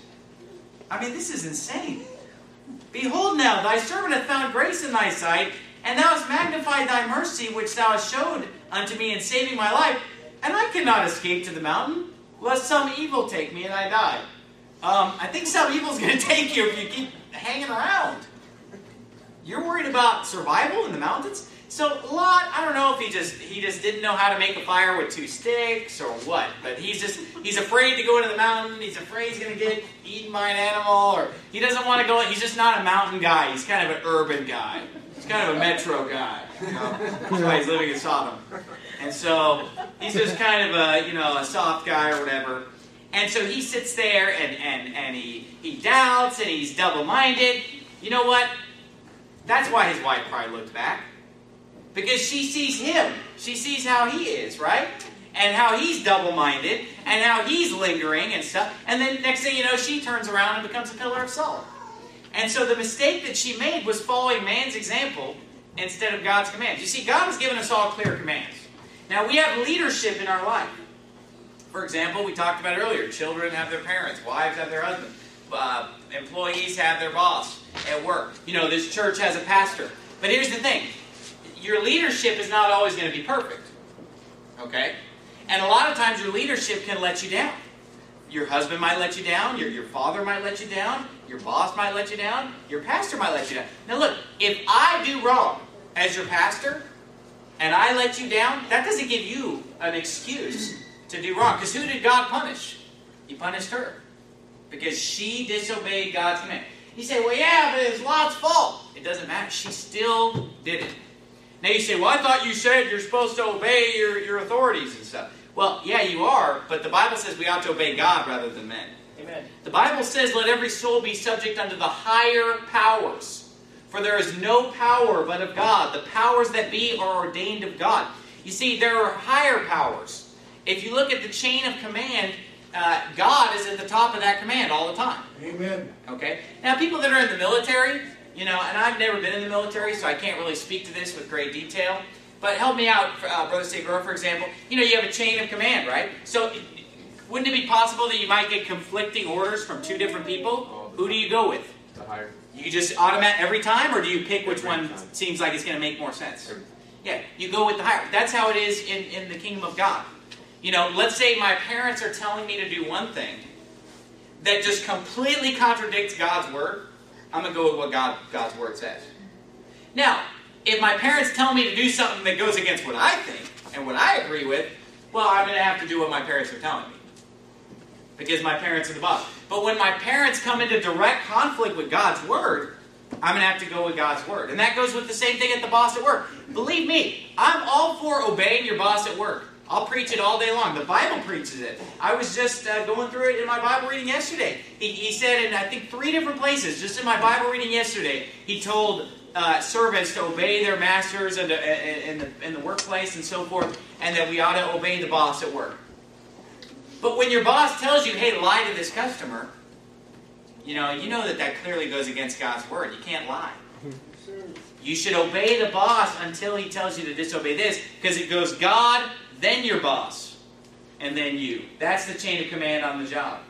A: I mean, this is insane. Behold now, thy servant hath found grace in thy sight, and thou hast magnified thy mercy, which thou hast showed unto me in saving my life, and I cannot escape to the mountain, lest some evil take me and I die. I think some evil is going to take you if you keep hanging around. You're worried about survival in the mountains? So Lot, I don't know if he just didn't know how to make a fire with 2 sticks or what, but he's afraid to go into the mountain. He's afraid he's going to get eaten by an animal, or he doesn't want to go. He's just not a mountain guy. He's kind of an urban guy. He's kind of a metro guy. You know? That's why he's living in Sodom. And so he's just kind of a soft guy or whatever. And so he sits there and he doubts and he's double-minded. You know what? That's why his wife probably looked back. Because she sees him. She sees how he is, right? And how he's double-minded, and how he's lingering and stuff. And then next thing you know, she turns around and becomes a pillar of salt. And so the mistake that she made was following man's example instead of God's commands. You see, God has given us all clear commands. Now, we have leadership in our life. For example, we talked about earlier, children have their parents, wives have their husbands, employees have their boss at work. You know, this church has a pastor. But here's the thing. Your leadership is not always going to be perfect. Okay? And a lot of times your leadership can let you down. Your husband might let you down. Your father might let you down. Your boss might let you down. Your pastor might let you down. Now look, if I do wrong as your pastor, and I let you down, that doesn't give you an excuse to do wrong. Because who did God punish? He punished her. Because she disobeyed God's command. You say, well, yeah, but it's Lot's fault. It doesn't matter. She still did it. Now you say, well, I thought you said you're supposed to obey your authorities and stuff. Well, yeah, you are, but the Bible says we ought to obey God rather than men. Amen. The Bible says, let every soul be subject unto the higher powers. For there is no power but of God. The powers that be are ordained of God. You see, there are higher powers. If you look at the chain of command, God is at the top of that command all the time.
B: Amen.
A: Okay? Now, people that are in the military, you know, and I've never been in the military, so I can't really speak to this with great detail. But help me out, Brother Segura, for example. You know, you have a chain of command, right? So, wouldn't it be possible that you might get conflicting orders from 2 different people? Who do you go with?
B: higher.
A: You just automatic every time, or do you pick which one seems like it's going to make more sense? Yeah, you go with the higher. That's how it is in the kingdom of God. You know, let's say my parents are telling me to do one thing that just completely contradicts God's word. I'm going to go with what God's word says. Now, if my parents tell me to do something that goes against what I think and what I agree with, well, I'm going to have to do what my parents are telling me. Because my parents are the boss. But when my parents come into direct conflict with God's word, I'm going to have to go with God's word. And that goes with the same thing at the boss at work. Believe me, I'm all for obeying your boss at work. I'll preach it all day long. The Bible preaches it. I was just going through it in my Bible reading yesterday. He said in, I think, 3 different places, just in my Bible reading yesterday, he told servants to obey their masters in the workplace and so forth, and that we ought to obey the boss at work. But when your boss tells you, hey, lie to this customer, you know that clearly goes against God's word. You can't lie. You should obey the boss until he tells you to disobey this, because it goes God, then your boss, and then you. That's the chain of command on the job.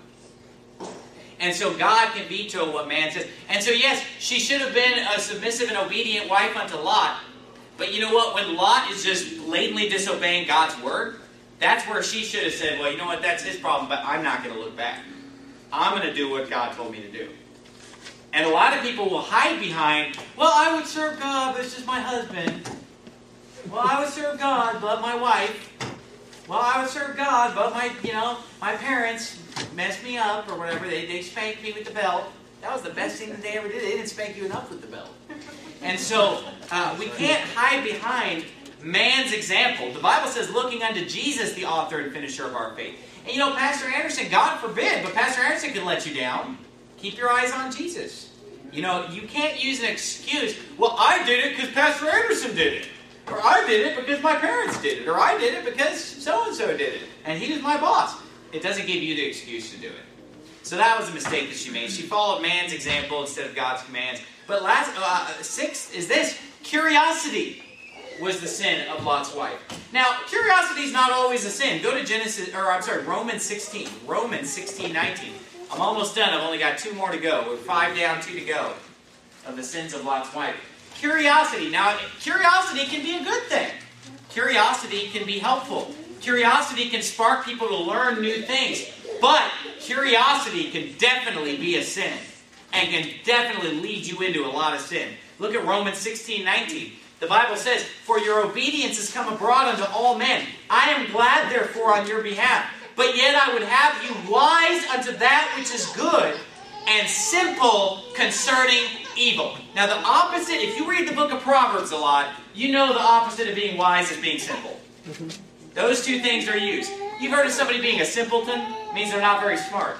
A: And so God can veto what man says. And so yes, she should have been a submissive and obedient wife unto Lot. But you know what? When Lot is just blatantly disobeying God's word, that's where she should have said, well, you know what? That's his problem, but I'm not going to look back. I'm going to do what God told me to do. And a lot of people will hide behind, well, I would serve God, but it's just my husband. Well, I would serve God, but my wife. Well, I would serve God, but my parents messed me up or whatever. They spanked me with the belt. That was the best thing that they ever did. They didn't spank you enough with the belt. And so we can't hide behind man's example. The Bible says, looking unto Jesus, the author and finisher of our faith. And you know, Pastor Anderson, God forbid, but Pastor Anderson can let you down. Keep your eyes on Jesus. You know, you can't use an excuse, well, I did it because Pastor Anderson did it. Or I did it because my parents did it. Or I did it because so-and-so did it. And he was my boss. It doesn't give you the excuse to do it. So that was a mistake that she made. She followed man's example instead of God's commands. But sixth is this. Curiosity was the sin of Lot's wife. Now, curiosity is not always a sin. Go to Romans 16. Romans 16:19. I'm almost done. I've only got 2 more to go. We're 5 down, 2 to go of the sins of Lot's wife. Curiosity. Now, curiosity can be a good thing. Curiosity can be helpful. Curiosity can spark people to learn new things. But curiosity can definitely be a sin. And can definitely lead you into a lot of sin. Look at Romans 16:19. The Bible says, for your obedience has come abroad unto all men. I am glad, therefore, on your behalf. But yet I would have you wise unto that which is good, and simple concerning evil. Now the opposite, if you read the book of Proverbs a lot, you know the opposite of being wise is being simple. Those 2 things are used. You've heard of somebody being a simpleton? It means they're not very smart.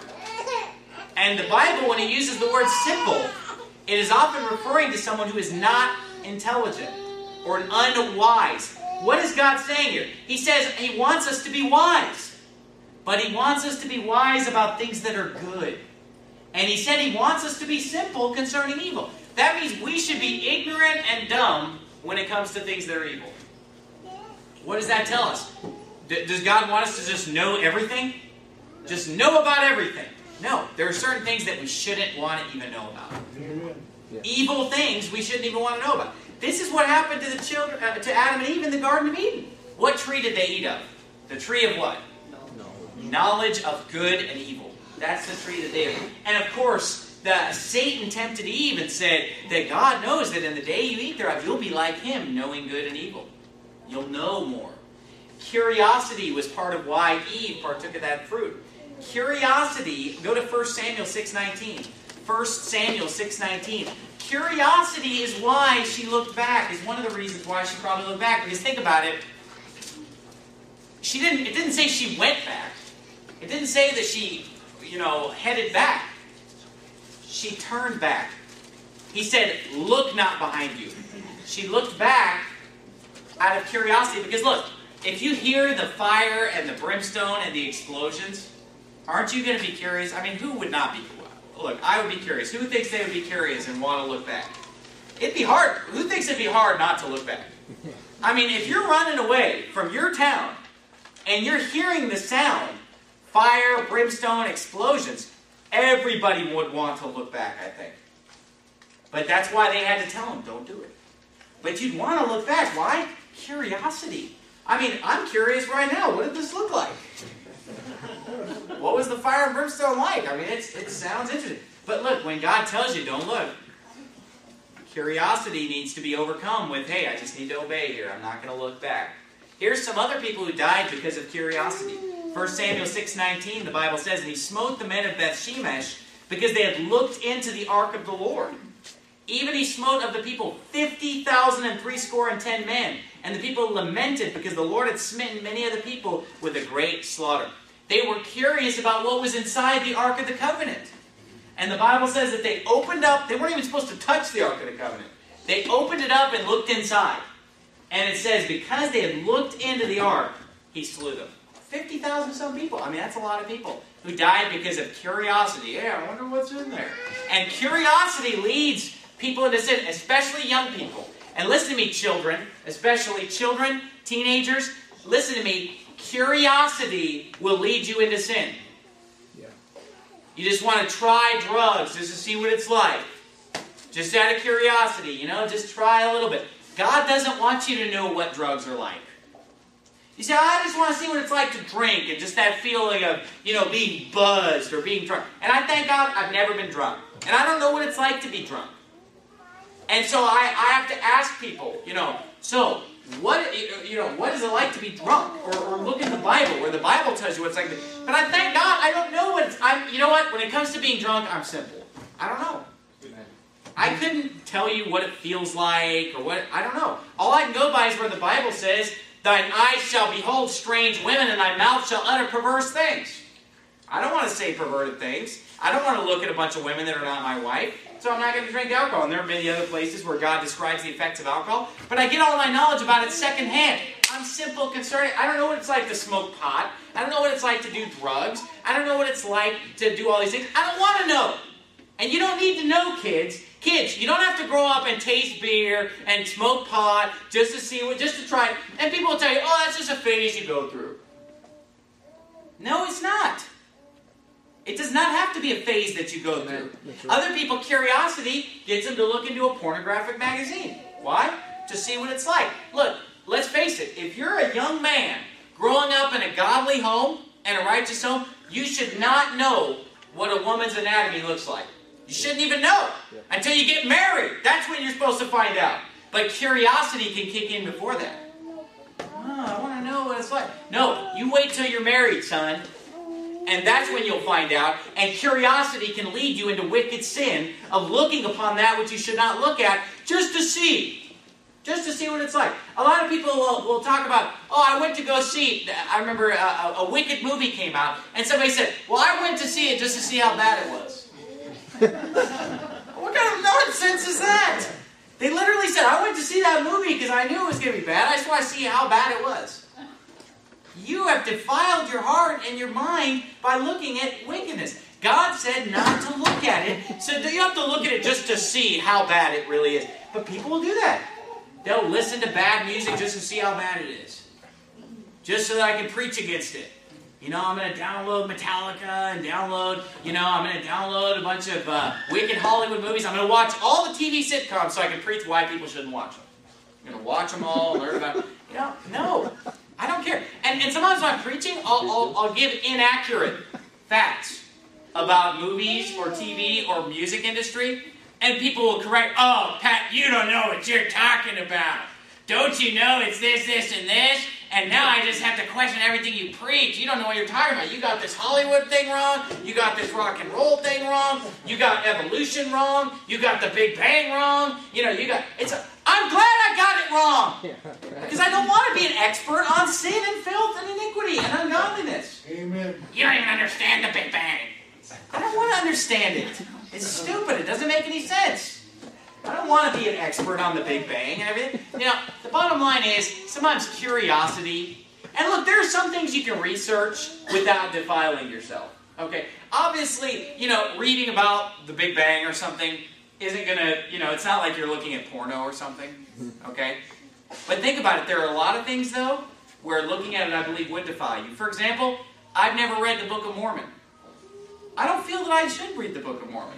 A: And the Bible, when it uses the word simple, it is often referring to someone who is not intelligent or unwise. What is God saying here? He says He wants us to be wise. But He wants us to be wise about things that are good. And He said He wants us to be simple concerning evil. That means we should be ignorant and dumb when it comes to things that are evil. What does that tell us? Does God want us to just know everything? Just know about everything? No. There are certain things that we shouldn't want to even know about. Yeah. Evil things we shouldn't even want to know about. This is what happened to the children, to Adam and Eve in the Garden of Eden. What tree did they eat of? The tree of what? Knowledge of good and evil. That's the tree that they ate. And of course, Satan tempted Eve and said that God knows that in the day you eat thereof, you'll be like Him, knowing good and evil. You'll know more. Curiosity was part of why Eve partook of that fruit. Curiosity, go to 1 Samuel 6:19. 1 Samuel 6:19. Curiosity is why she looked back, is one of the reasons why she probably looked back. Because think about it. It didn't say she went back. It didn't say that she, headed back. She turned back. He said, look not behind you. She looked back out of curiosity. Because look, if you hear the fire and the brimstone and the explosions, aren't you going to be curious? I mean, who would not be? Look, I would be curious. Who thinks they would be curious and want to look back? It'd be hard. Who thinks it'd be hard not to look back? I mean, if you're running away from your town and you're hearing the sound, fire, brimstone, explosions, everybody would want to look back, I think. But that's why they had to tell him, don't do it. But you'd want to look back. Why? Curiosity. I mean, I'm curious right now. What did this look like? What was the fire and brimstone like? I mean, it sounds interesting. But look, when God tells you, don't look, curiosity needs to be overcome with, hey, I just need to obey here. I'm not going to look back. Here's some other people who died because of curiosity. 1 Samuel 6:19, the Bible says, and he smote the men of Bethshemesh because they had looked into the ark of the Lord. Even he smote of the people 50,000 and 70 men. And the people lamented because the Lord had smitten many of the people with a great slaughter. They were curious about what was inside the Ark of the Covenant. And the Bible says that they opened up, they weren't even supposed to touch the Ark of the Covenant. They opened it up and looked inside. And it says, because they had looked into the Ark, he slew them. 50,000 some people. I mean, that's a lot of people who died because of curiosity. Yeah, I wonder what's in there. And curiosity leads people into sin, especially young people. And listen to me, children, especially children, teenagers, listen to me. Curiosity will lead you into sin. Yeah. You just want to try drugs just to see what it's like. Just out of curiosity, just try a little bit. God doesn't want you to know what drugs are like. You say, I just want to see what it's like to drink and just that feeling of, being buzzed or being drunk. And I thank God I've never been drunk. And I don't know what it's like to be drunk. And so I have to ask people, so what is it like to be drunk? Or look in the Bible where the Bible tells you what it's like. But I thank God I don't know what it's like. You know what? When it comes to being drunk, I'm simple. I don't know. I couldn't tell you what it feels like or what, I don't know. All I can go by is where the Bible says, thine eyes shall behold strange women and thy mouth shall utter perverse things. I don't want to say perverted things. I don't want to look at a bunch of women that are not my wife. So I'm not going to drink alcohol. And there are many other places where God describes the effects of alcohol. But I get all my knowledge about it secondhand. I'm simple concerning. I don't know what it's like to smoke pot. I don't know what it's like to do drugs. I don't know what it's like to do all these things. I don't want to know. And you don't need to know, kids. Kids, you don't have to grow up and taste beer and smoke pot just to try it. And people will tell you, oh, that's just a phase you go through. No, it's not. It does not have to be a phase that you go through. Right. Other people, curiosity gets them to look into a pornographic magazine. Why? To see what it's like. Look, let's face it. If you're a young man growing up in a godly home and a righteous home, you should not know what a woman's anatomy looks like. You shouldn't even know until you get married. That's when you're supposed to find out. But curiosity can kick in before that. Oh, I want to know what it's like. No, you wait till you're married, son. And that's when you'll find out. And curiosity can lead you into wicked sin of looking upon that which you should not look at just to see. Just to see what it's like. A lot of people will talk about, oh, I went to go see, I remember a wicked movie came out, and somebody said, well, I went to see it just to see how bad it was. What kind of nonsense is that? They literally said, I went to see that movie because I knew it was going to be bad. I just want to see how bad it was. You have defiled your heart and your mind by looking at wickedness. God said not to look at it. So you have to look at it just to see how bad it really is. But people will do that. They'll listen to bad music just to see how bad it is. Just so that I can preach against it. I'm going to download Metallica and I'm going to download a bunch of wicked Hollywood movies. I'm going to watch all the TV sitcoms so I can preach why people shouldn't watch them. I'm going to watch them all and learn about no. I don't care. And sometimes when I'm preaching, I'll give inaccurate facts about movies or TV or music industry. And people will correct, oh, Pat, you don't know what you're talking about. Don't you know it's this, this, and this? And now I just have to question everything you preach. You don't know what you're talking about. You got this Hollywood thing wrong. You got this rock and roll thing wrong. You got evolution wrong. You got the Big Bang wrong. I'm glad I got it wrong. Because I don't want to be an expert on sin and filth and iniquity and ungodliness.
B: Amen.
A: You don't even understand the Big Bang. I don't want to understand it. It's stupid. It doesn't make any sense. I don't want to be an expert on the Big Bang and everything. The bottom line is, sometimes curiosity, and look, there are some things you can research without defiling yourself. Okay? Obviously, reading about the Big Bang or something isn't going to, it's not like you're looking at porno or something. Okay? But think about it. There are a lot of things, though, where looking at it, I believe, would defile you. For example, I've never read the Book of Mormon. I don't feel that I should read the Book of Mormon.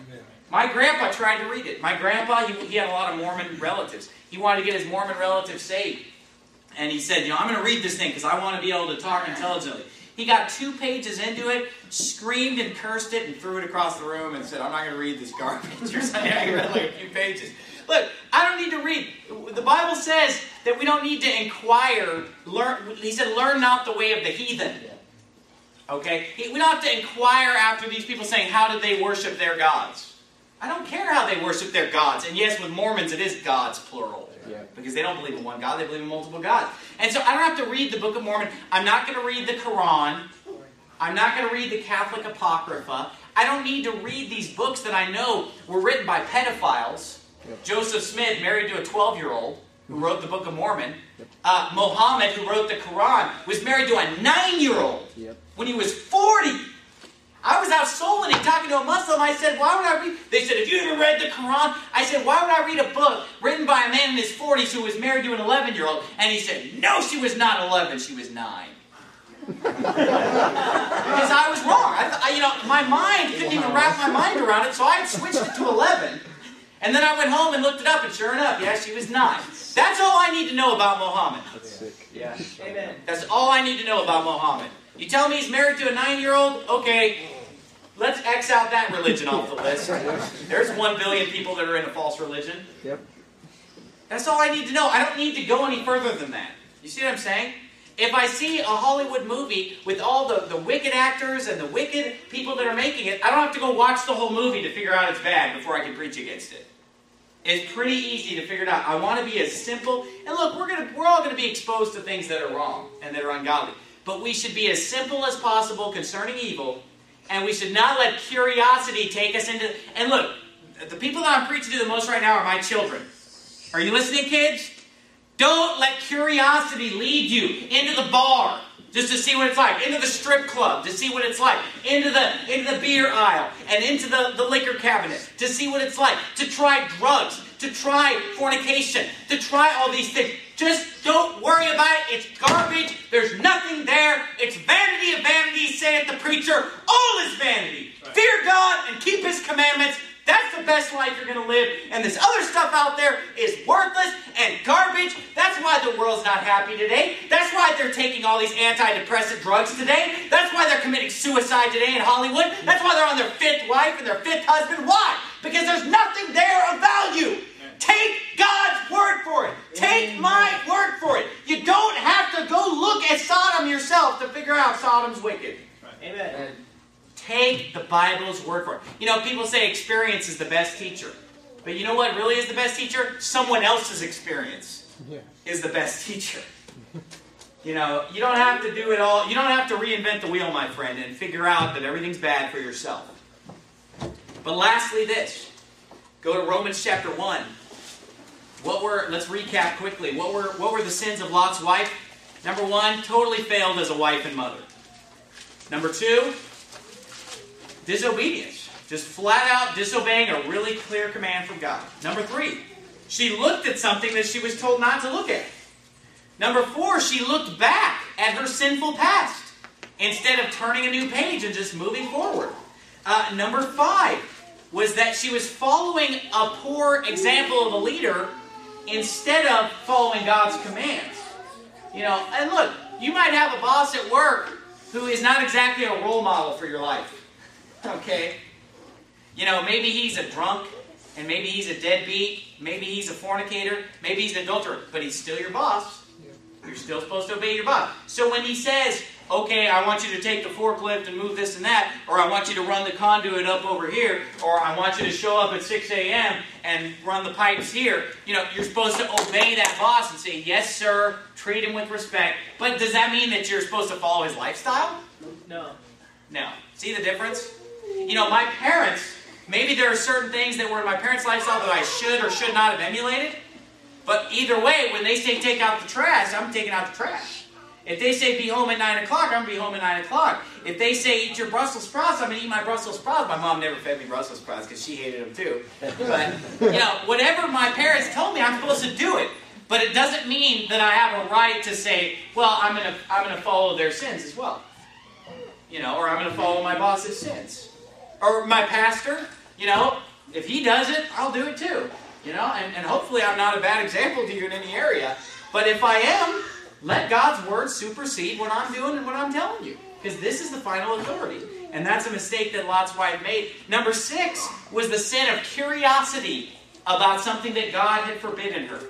A: My grandpa tried to read it. My grandpa, he had a lot of Mormon relatives. He wanted to get his Mormon relatives saved. And he said, I'm going to read this thing because I want to be able to talk intelligently. He got 2 pages into it, screamed and cursed it, and threw it across the room and said, I'm not going to read this garbage or something. I read like a few pages. Look, I don't need to read. The Bible says that we don't need to inquire. He said, learn not the way of the heathen. Okay? We don't have to inquire after these people saying, how did they worship their gods? I don't care how they worship their gods. And yes, with Mormons, it is gods, plural. Yeah. Because they don't believe in one God, they believe in multiple gods. And so I don't have to read the Book of Mormon. I'm not going to read the Quran. I'm not going to read the Catholic Apocrypha. I don't need to read these books that I know were written by pedophiles. Yep. Joseph Smith, married to a 12-year-old, who wrote the Book of Mormon. Yep. Muhammad, who wrote the Quran, was married to a 9-year-old when he was 40. I was out souling talking to a Muslim. I said, why would I read? They said, have you ever read the Quran? I said, why would I read a book written by a man in his 40s who was married to an 11-year-old? And he said, no, she was not 11, she was 9. Because I was wrong. My mind couldn't even wrap my mind around it, so I switched it to 11. And then I went home and looked it up, and sure enough, yeah, she was 9. That's all I need to know about Muhammad.
B: That's sick.
A: Yeah. Amen. That's all I need to know about Muhammad. You tell me he's married to a 9-year-old? Okay, let's X out that religion off the list. There's 1 billion people that are in a false religion.
B: Yep.
A: That's all I need to know. I don't need to go any further than that. You see what I'm saying? If I see a Hollywood movie with all the wicked actors and the wicked people that are making it, I don't have to go watch the whole movie to figure out it's bad before I can preach against it. It's pretty easy to figure it out. I want to be as simple. And look, we're all going to be exposed to things that are wrong and that are ungodly. But we should be as simple as possible concerning evil. And we should not let curiosity take us into... And look, the people that I'm preaching to the most right now are my children. Are you listening, kids? Don't let curiosity lead you into the bar just to see what it's like, into the strip club to see what it's like, into the beer aisle and into the liquor cabinet to see what it's like, to try drugs, to try fornication, to try all these things. Just don't worry about it. It's garbage. There's nothing there. It's vanity of vanities, saith the preacher. All is vanity. Right. Fear God and keep His commandments. That's the best life you're going to live. And this other stuff out there is worthless and garbage. That's why the world's not happy today. That's why they're taking all these antidepressant drugs today. That's why they're committing suicide today in Hollywood. That's why they're on their 5th wife and their 5th husband. Why? Because there's nothing there of value. Take God's word for it. Take my word for it. You don't have to go look at Sodom yourself to figure out Sodom's wicked. Amen. Take the Bible's word for it. You know, people say experience is the best teacher. But you know what really is the best teacher? Someone else's experience is the best teacher. You know, you don't have to do it all. You don't have to reinvent the wheel, my friend, and figure out that everything's bad for yourself. But lastly, this. Go to Romans chapter 1. Let's recap quickly. What were the sins of Lot's wife? Number 1, totally failed as a wife and mother. Number 2, disobedience. Just flat out disobeying a really clear command from God. Number 3, she looked at something that she was told not to look at. Number 4, she looked back at her sinful past instead of turning a new page and just moving forward. Number 5 was that she was following a poor example of a leader instead of following God's commands. You know, and look, you might have a boss at work who is not exactly a role model for your life. Okay? You know, maybe he's a drunk, and maybe he's a deadbeat, maybe he's a fornicator, maybe he's an adulterer, but he's still your boss. You're still supposed to obey your boss. So when he says, okay, I want you to take the forklift and move this and that, or I want you to run the conduit up over here, or I want you to show up at 6 a.m. and run the pipes here, you know, you're supposed to obey that boss and say, yes, sir, treat him with respect. But does that mean that you're supposed to follow his lifestyle? No. No. See the difference? You know, my parents, maybe there are certain things that were in my parents' lifestyle that I should or should not have emulated. But either way, when they say take out the trash, I'm taking out the trash. If they say be home at 9 o'clock, I'm going to be home at 9 o'clock. If they say eat your Brussels sprouts, I'm going to eat my Brussels sprouts. My mom never fed me Brussels sprouts because she hated them too. But, you know, whatever my parents told me, I'm supposed to do it. But it doesn't mean that I have a right to say, well, I'm going to follow their sins as well. You know, or I'm going to follow my boss's sins. Or my pastor, you know, If he does it, I'll do it too. You know, and hopefully I'm not a bad example to you in any area. But if I am, let God's word supersede what I'm doing and what I'm telling you. Because this is the final authority. And that's a mistake that Lot's wife made. Number 6 was the sin of curiosity about something that God had forbidden her.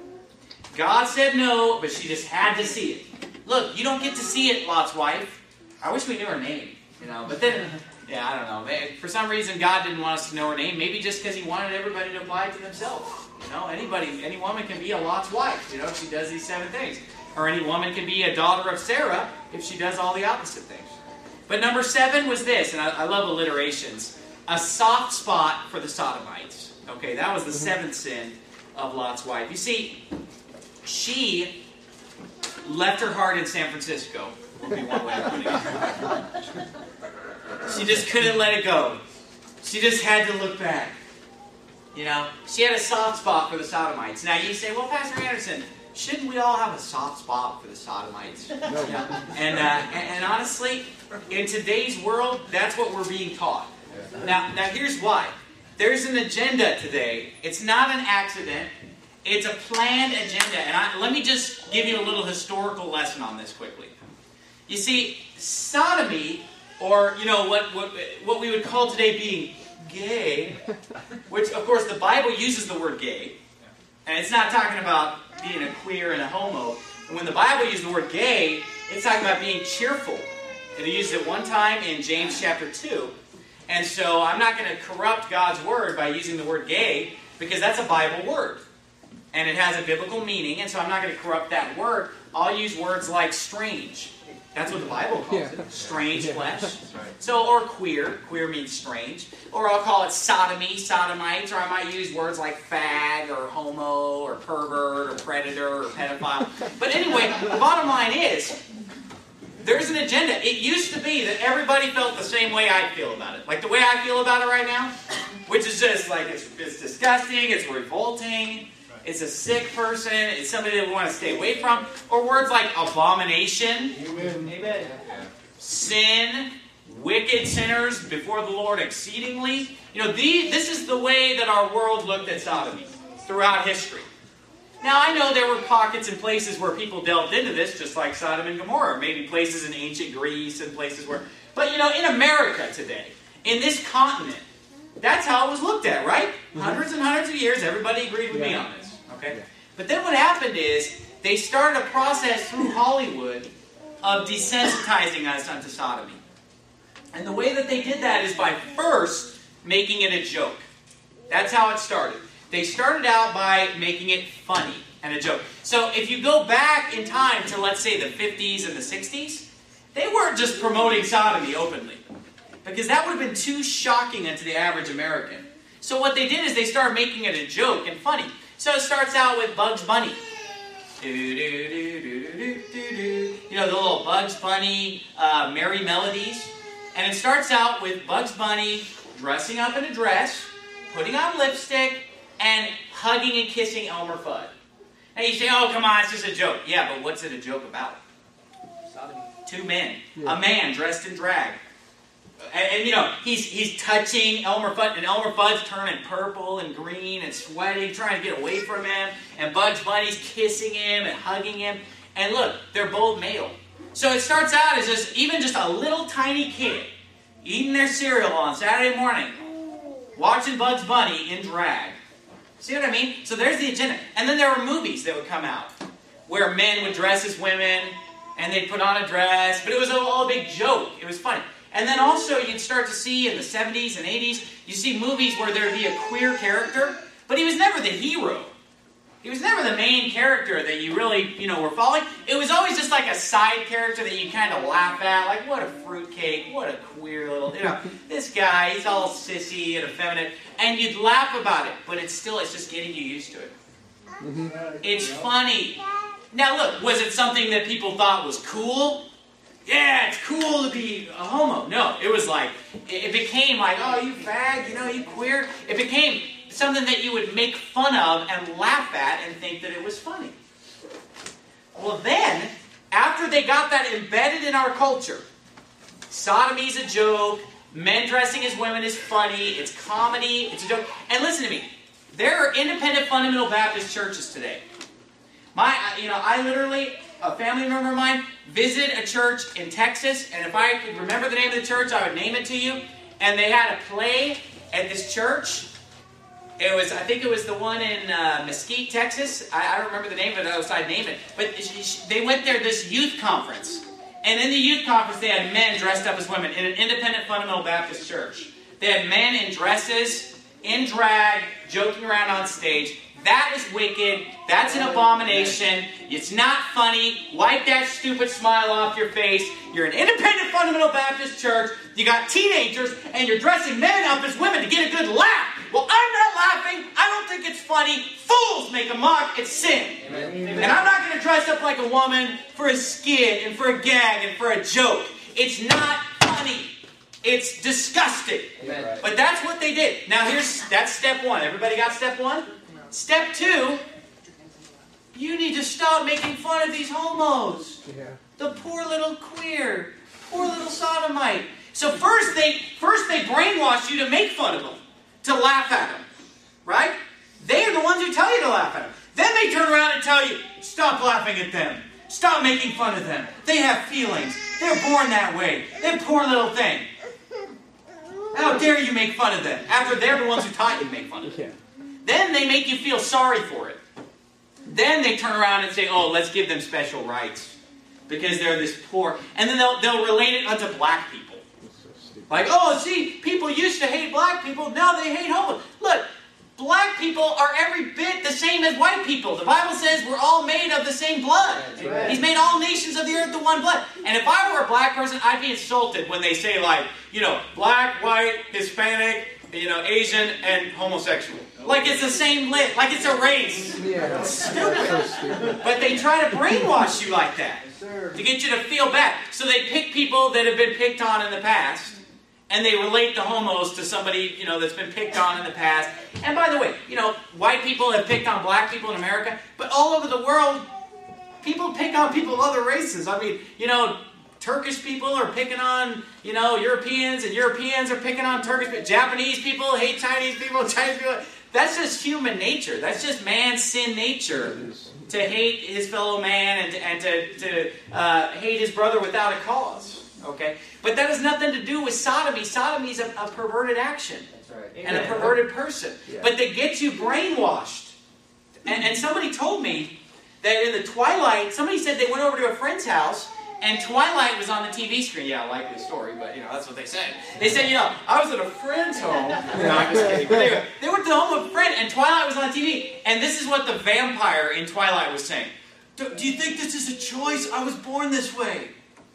A: God said no, but she just had to see it. Look, you don't get to see it, Lot's wife. I wish we knew her name, you know. But then, yeah, I don't know. For some reason, God didn't want us to know her name. Maybe just because He wanted everybody to apply it to themselves. You know, any woman can be a Lot's wife, you know, if she does these 7 things. Or any woman can be a daughter of Sarah if she does all the opposite things. But number 7 was this, and I love alliterations. A soft spot for the Sodomites. Okay, that was the 7th sin of Lot's wife. You see, she left her heart in San Francisco, would be one way of putting it. She just couldn't let it go. She just had to look back. You know, she had a soft spot for the Sodomites. Now you say, well, Pastor Anderson, shouldn't we all have a soft spot for the Sodomites? No. Yeah. And honestly, in today's world, that's what we're being taught. Now here's why. There's an agenda today. It's not an accident. It's a planned agenda. And let me just give you a little historical lesson on this quickly. You see, sodomy, or you know what we would call today being gay, which of course the Bible uses the word gay, and it's not talking about being a queer and a homo. And when the Bible uses the word gay, it's talking about being cheerful. And it uses it one time in James chapter 2. And so I'm not going to corrupt God's word by using the word gay, because that's a Bible word. And it has a biblical meaning, and so I'm not going to corrupt that word. I'll use words like strange. That's what the Bible calls it. Strange flesh. So, or queer. Queer means strange. Or I'll call it sodomy, sodomites. Or I might use words like fag, or homo, or pervert, or predator, or pedophile. But anyway, the bottom line is, there's an agenda. It used to be that everybody felt the same way I feel about it. Like the way I feel about it right now. Which is just like, it's disgusting, it's revolting. It's a sick person. It's somebody that we want to stay away from. Or words like abomination. Amen. Amen. Sin. Wicked sinners before the Lord exceedingly. You know, this is the way that our world looked at sodomy throughout history. Now, I know there were pockets and places where people delved into this, just like Sodom and Gomorrah. Maybe places in ancient Greece and places where... But, you know, in America today, in this continent, that's how it was looked at, right? Hundreds and hundreds of years, everybody agreed with me on this. Okay? But then what happened is, they started a process through Hollywood of desensitizing us unto sodomy. And the way that they did that is by first making it a joke. That's how it started. They started out by making it funny and a joke. So if you go back in time to, let's say, the 50s and the 60s, they weren't just promoting sodomy openly. Because that would have been too shocking unto the average American. So what they did is they started making it a joke and funny. So it starts out with Bugs Bunny. You know, the little Bugs Bunny merry melodies. And it starts out with Bugs Bunny dressing up in a dress, putting on lipstick, and hugging and kissing Elmer Fudd. And you say, oh, come on, it's just a joke. Yeah, but what's it a joke about? Sodomy. 2 men. Yeah. A man dressed in drag. And you know, he's touching Elmer Fudd, and Elmer Fudd's turning purple and green and sweating, trying to get away from him. And Bugs Bunny's kissing him and hugging him. And look, they're both male. So it starts out as just a little tiny kid eating their cereal on Saturday morning, watching Bugs Bunny in drag. See what I mean? So there's the agenda. And then there were movies that would come out where men would dress as women and they'd put on a dress, but it was all a big joke. It was funny. And then also you'd start to see in the 70s and 80s, you see movies where there'd be a queer character, but he was never the hero. He was never the main character that you really, were following. It was always just like a side character that you kind of laugh at, like, what a fruitcake, what a queer little, this guy, he's all sissy and effeminate, and you'd laugh about it, but it's just getting you used to it. Mm-hmm. It's funny. Now look, was it something that people thought was cool? Yeah, it's cool to be a homo. No, it was like, it became like, oh, you fag, you queer. It became something that you would make fun of and laugh at and think that it was funny. Well then, after they got that embedded in our culture, sodomy's a joke, Men dressing as women is funny. It's comedy. It's a joke. And listen to me. There are independent fundamental Baptist churches today. I literally, a family member of mine, visited a church in Texas, and if I could remember the name of the church, I would name it to you. And they had a play at this church. I think it was the one in Mesquite, Texas. I don't remember the name of it, else I'd name it. But they went there this youth conference. And in the youth conference, they had men dressed up as women in an independent fundamental Baptist church. They had men in dresses, in drag, joking around on stage. That is wicked. That's an abomination. It's not funny. Wipe that stupid smile off your face. You're an independent fundamental Baptist church. You got teenagers, and you're dressing men up as women to get a good laugh. Well, I'm not laughing. I don't think it's funny. Fools make a mock. It's sin. Amen. And I'm not going to dress up like a woman for a skit and for a gag and for a joke. It's not funny. It's disgusting. Amen. But that's what they did. Now, that's step one. Everybody got step one? Step two, you need to stop making fun of these homos. Yeah. The poor little queer, poor little sodomite. So first they brainwash you to make fun of them, to laugh at them, right? They are the ones who tell you to laugh at them. Then they turn around and tell you, stop laughing at them. Stop making fun of them. They have feelings. They're born that way. They're poor little thing. How dare you make fun of them after they're the ones who taught you to make fun of them. Then they make you feel sorry for it. Then they turn around and say, oh, let's give them special rights because they're this poor. And then they'll relate it unto black people. Like, oh, see, people used to hate black people, now they hate homos. Look, black people are every bit the same as white people. The Bible says we're all made of the same blood. Right. He's made all nations of the earth the one blood. And if I were a black person, I'd be insulted when they say, like, black, white, Hispanic, Asian, and homosexual. Like it's the same lit, like it's a race. Yeah. It's stupid. But they try to brainwash you like that to get you to feel bad. So they pick people that have been picked on in the past, and they relate the homos to somebody that's been picked on in the past. And by the way, white people have picked on black people in America, but all over the world, people pick on people of other races. I mean, Turkish people are picking on, Europeans, and Europeans are picking on Turkish people. Japanese people hate Chinese people, Chinese people. That's just human nature. That's just man's sin nature to hate his fellow man and to hate his brother without a cause. Okay? But that has nothing to do with sodomy. Sodomy is a perverted action. That's right. And a perverted person. Yeah. But they get you brainwashed. And somebody told me that in the Twilight, somebody said they went over to a friend's house and Twilight was on the TV screen. Yeah, likely story, but that's what they said. They said, I was at a friend's home. No, I'm just kidding. But anyway, they went to the home of a friend and Twilight was on TV. And this is what the vampire in Twilight was saying. Do you think this is a choice? I was born this way.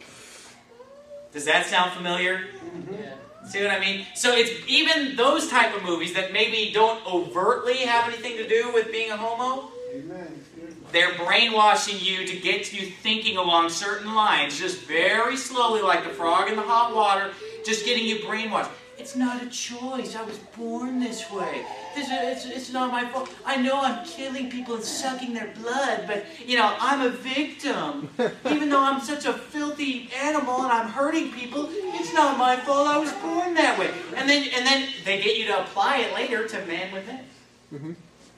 A: Does that sound familiar? Yeah. See what I mean? So it's even those type of movies that maybe don't overtly have anything to do with being a homo. Amen. They're brainwashing you to get you thinking along certain lines, just very slowly, like the frog in the hot water, just getting you brainwashed. It's not a choice. I was born this way. It's not my fault. I know I'm killing people and sucking their blood, but, I'm a victim. Even though I'm such a filthy animal and I'm hurting people, it's not my fault. I was born that way. And then they get you to apply it later to man within. Mm-hmm.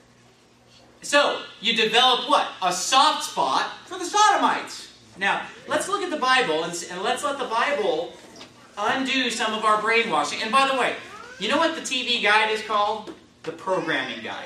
A: So, you develop what? A soft spot for the sodomites. Now, let's look at the Bible and let's let the Bible undo some of our brainwashing. And by the way, you know what the TV guide is called? The programming guide.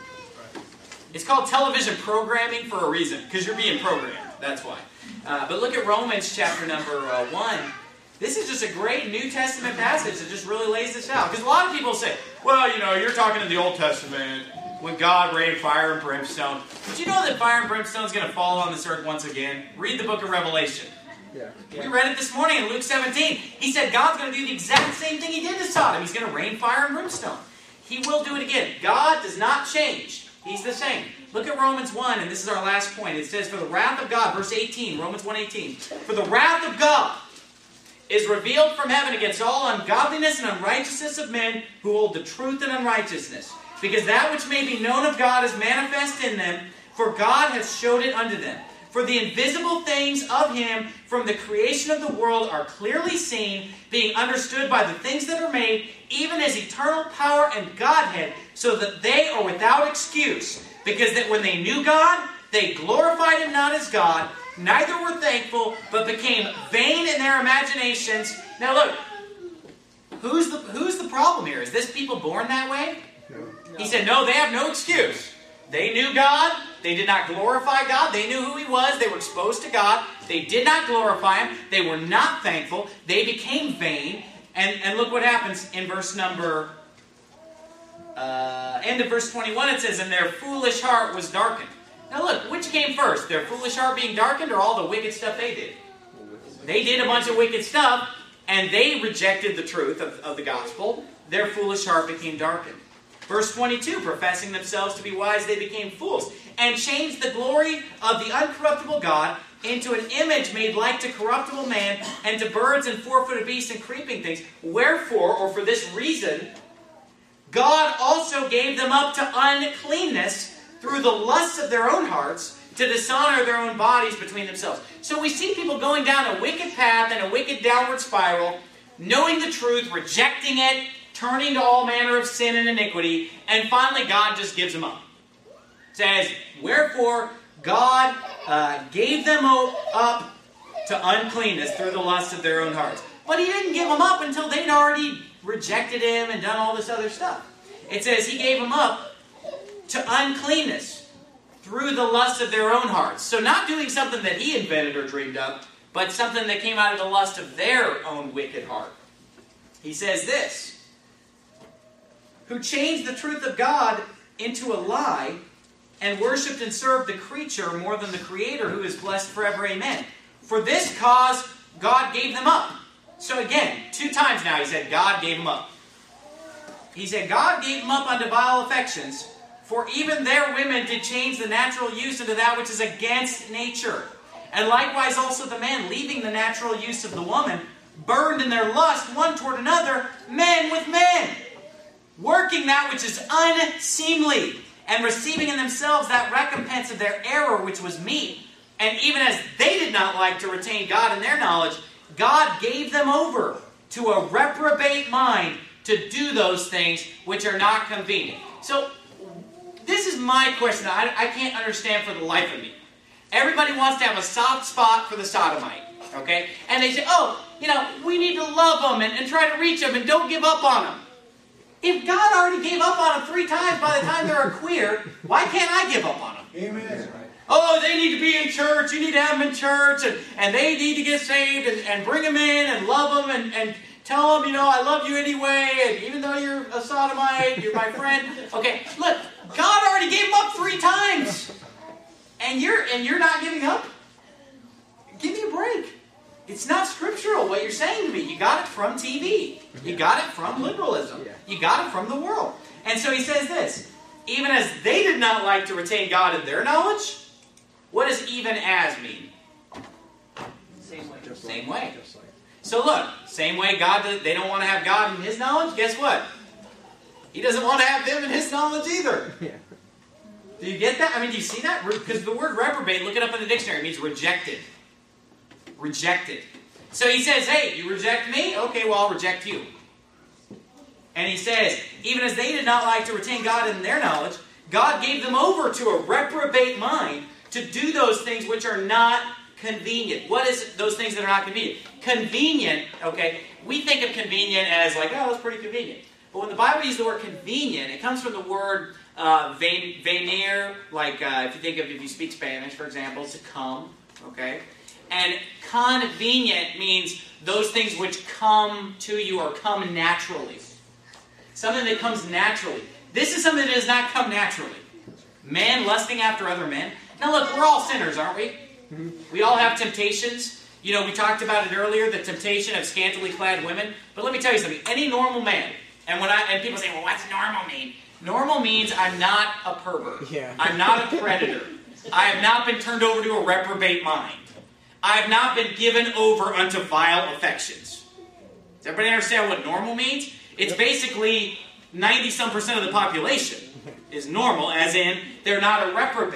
A: It's called television programming for a reason, because you're being programmed. That's why. But look at Romans chapter number 1. This is just a great New Testament passage that just really lays this out. Because a lot of people say, well, you're talking in the Old Testament when God rained fire and brimstone. Did you know that fire and brimstone is going to fall on this earth once again? Read the book of Revelation. Yeah. We read it this morning in Luke 17. He said God's going to do the exact same thing He did to Sodom. He's going to rain fire and brimstone. He will do it again. God does not change. He's the same. Look at Romans 1, and this is our last point. It says, for the wrath of God, verse 18, Romans 1:18. For the wrath of God is revealed from heaven against all ungodliness and unrighteousness of men who hold the truth in unrighteousness. Because that which may be known of God is manifest in them, for God hath showed it unto them. For the invisible things of him from the creation of the world are clearly seen, being understood by the things that are made, even his eternal power and Godhead, so that they are without excuse. Because that when they knew God, they glorified him not as God, neither were thankful, but became vain in their imaginations. Now look, who's the problem here? Is this people born that way? No. He said, no, they have no excuse. They knew God. They did not glorify God. They knew who he was. They were exposed to God. They did not glorify him. They were not thankful. They became vain. And look what happens in verse number... end of verse 21, it says, and their foolish heart was darkened. Now look, which came first? Their foolish heart being darkened or all the wicked stuff they did? They did a bunch of wicked stuff, and they rejected the truth of the gospel. Their foolish heart became darkened. Verse 22, professing themselves to be wise, they became fools, and changed the glory of the uncorruptible God into an image made like to corruptible man, and to birds and four-footed beasts and creeping things. Wherefore, or for this reason, God also gave them up to uncleanness through the lusts of their own hearts, to dishonor their own bodies between themselves. So we see people going down a wicked path and a wicked downward spiral, knowing the truth, rejecting it, turning to all manner of sin and iniquity, and finally God just gives them up. It says, wherefore God gave them up to uncleanness through the lusts of their own hearts. But he didn't give them up until they'd already rejected him and done all this other stuff. It says he gave them up to uncleanness through the lust of their own hearts. So not doing something that he invented or dreamed up, but something that came out of the lust of their own wicked heart. He says this, who changed the truth of God into a lie, and worshipped and served the creature more than the Creator, who is blessed forever. Amen. For this cause God gave them up. So again, 2 times now he said God gave them up. He said God gave them up unto vile affections, for even their women did change the natural use into that which is against nature. And likewise also the men, leaving the natural use of the woman, burned in their lust one toward another, men with men, working that which is unseemly, and receiving in themselves that recompense of their error which was meet. And even as they did not like to retain God in their knowledge, God gave them over to a reprobate mind to do those things which are not convenient. So, this is my question. I can't understand for the life of me. Everybody wants to have a soft spot for the sodomite. Okay? And they say, oh, we need to love them and try to reach them and don't give up on them. If God already gave up on them 3 times by the time they're a queer, why can't I give up on them?
B: Amen.
A: Oh, they need to be in church. You need to have them in church. And they need to get saved and bring them in and love them and tell them, I love you anyway. And even though you're a sodomite, you're my friend. Okay, look, God already gave them up 3 times. And you're not giving up? Give me a break. It's not scriptural what you're saying to me. You got it from TV. You got it from liberalism. You got it from the world. And so he says this, even as they did not like to retain God in their knowledge, what does even as mean? Same way. So look, same way they don't want to have God in his knowledge, guess what? He doesn't want to have them in his knowledge either. Do you get that? Do you see that? Because the word reprobate, look it up in the dictionary, it means rejected. Rejected. So he says, hey, you reject me? Okay, well, I'll reject you. And he says, even as they did not like to retain God in their knowledge, God gave them over to a reprobate mind to do those things which are not convenient. What is those things that are not convenient? Convenient, okay, we think of convenient as like, oh, that's pretty convenient. But when the Bible uses the word convenient, it comes from the word venir, like if you speak Spanish, for example, it's to come, okay? And convenient means those things which come to you or come naturally. Something that comes naturally. This is something that does not come naturally. Man lusting after other men. Now look, we're all sinners, aren't we? Mm-hmm. We all have temptations. We talked about it earlier, the temptation of scantily clad women. But let me tell you something. Any normal man, and people say, well, what's normal mean? Normal means I'm not a pervert. Yeah. I'm not a predator. I have not been turned over to a reprobate mind. I have not been given over unto vile affections. Does everybody understand what normal means? It's basically 90-some% of the population is normal, as in they're not a reprobate.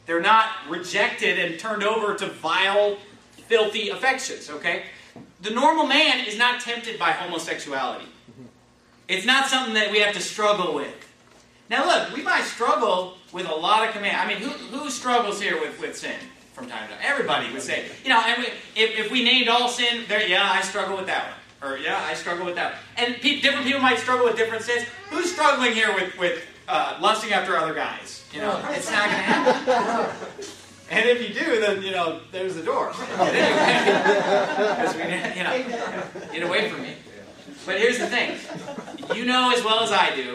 A: They're not rejected and turned over to vile, filthy affections, okay? The normal man is not tempted by homosexuality. It's not something that we have to struggle with. Now look, we might struggle with a lot of commands. I mean, who struggles here with sin from time to time? Everybody would say. You know, and if we named all sin, yeah, I struggle with that one. Or, yeah, I struggle with that one. And different people might struggle with different sins. Who's struggling here with lusting after other guys? You know, it's not going to happen. And if you do, then, you know, there's the door. But anyway, because we, you know, get away from me. But here's the thing. You know as well as I do.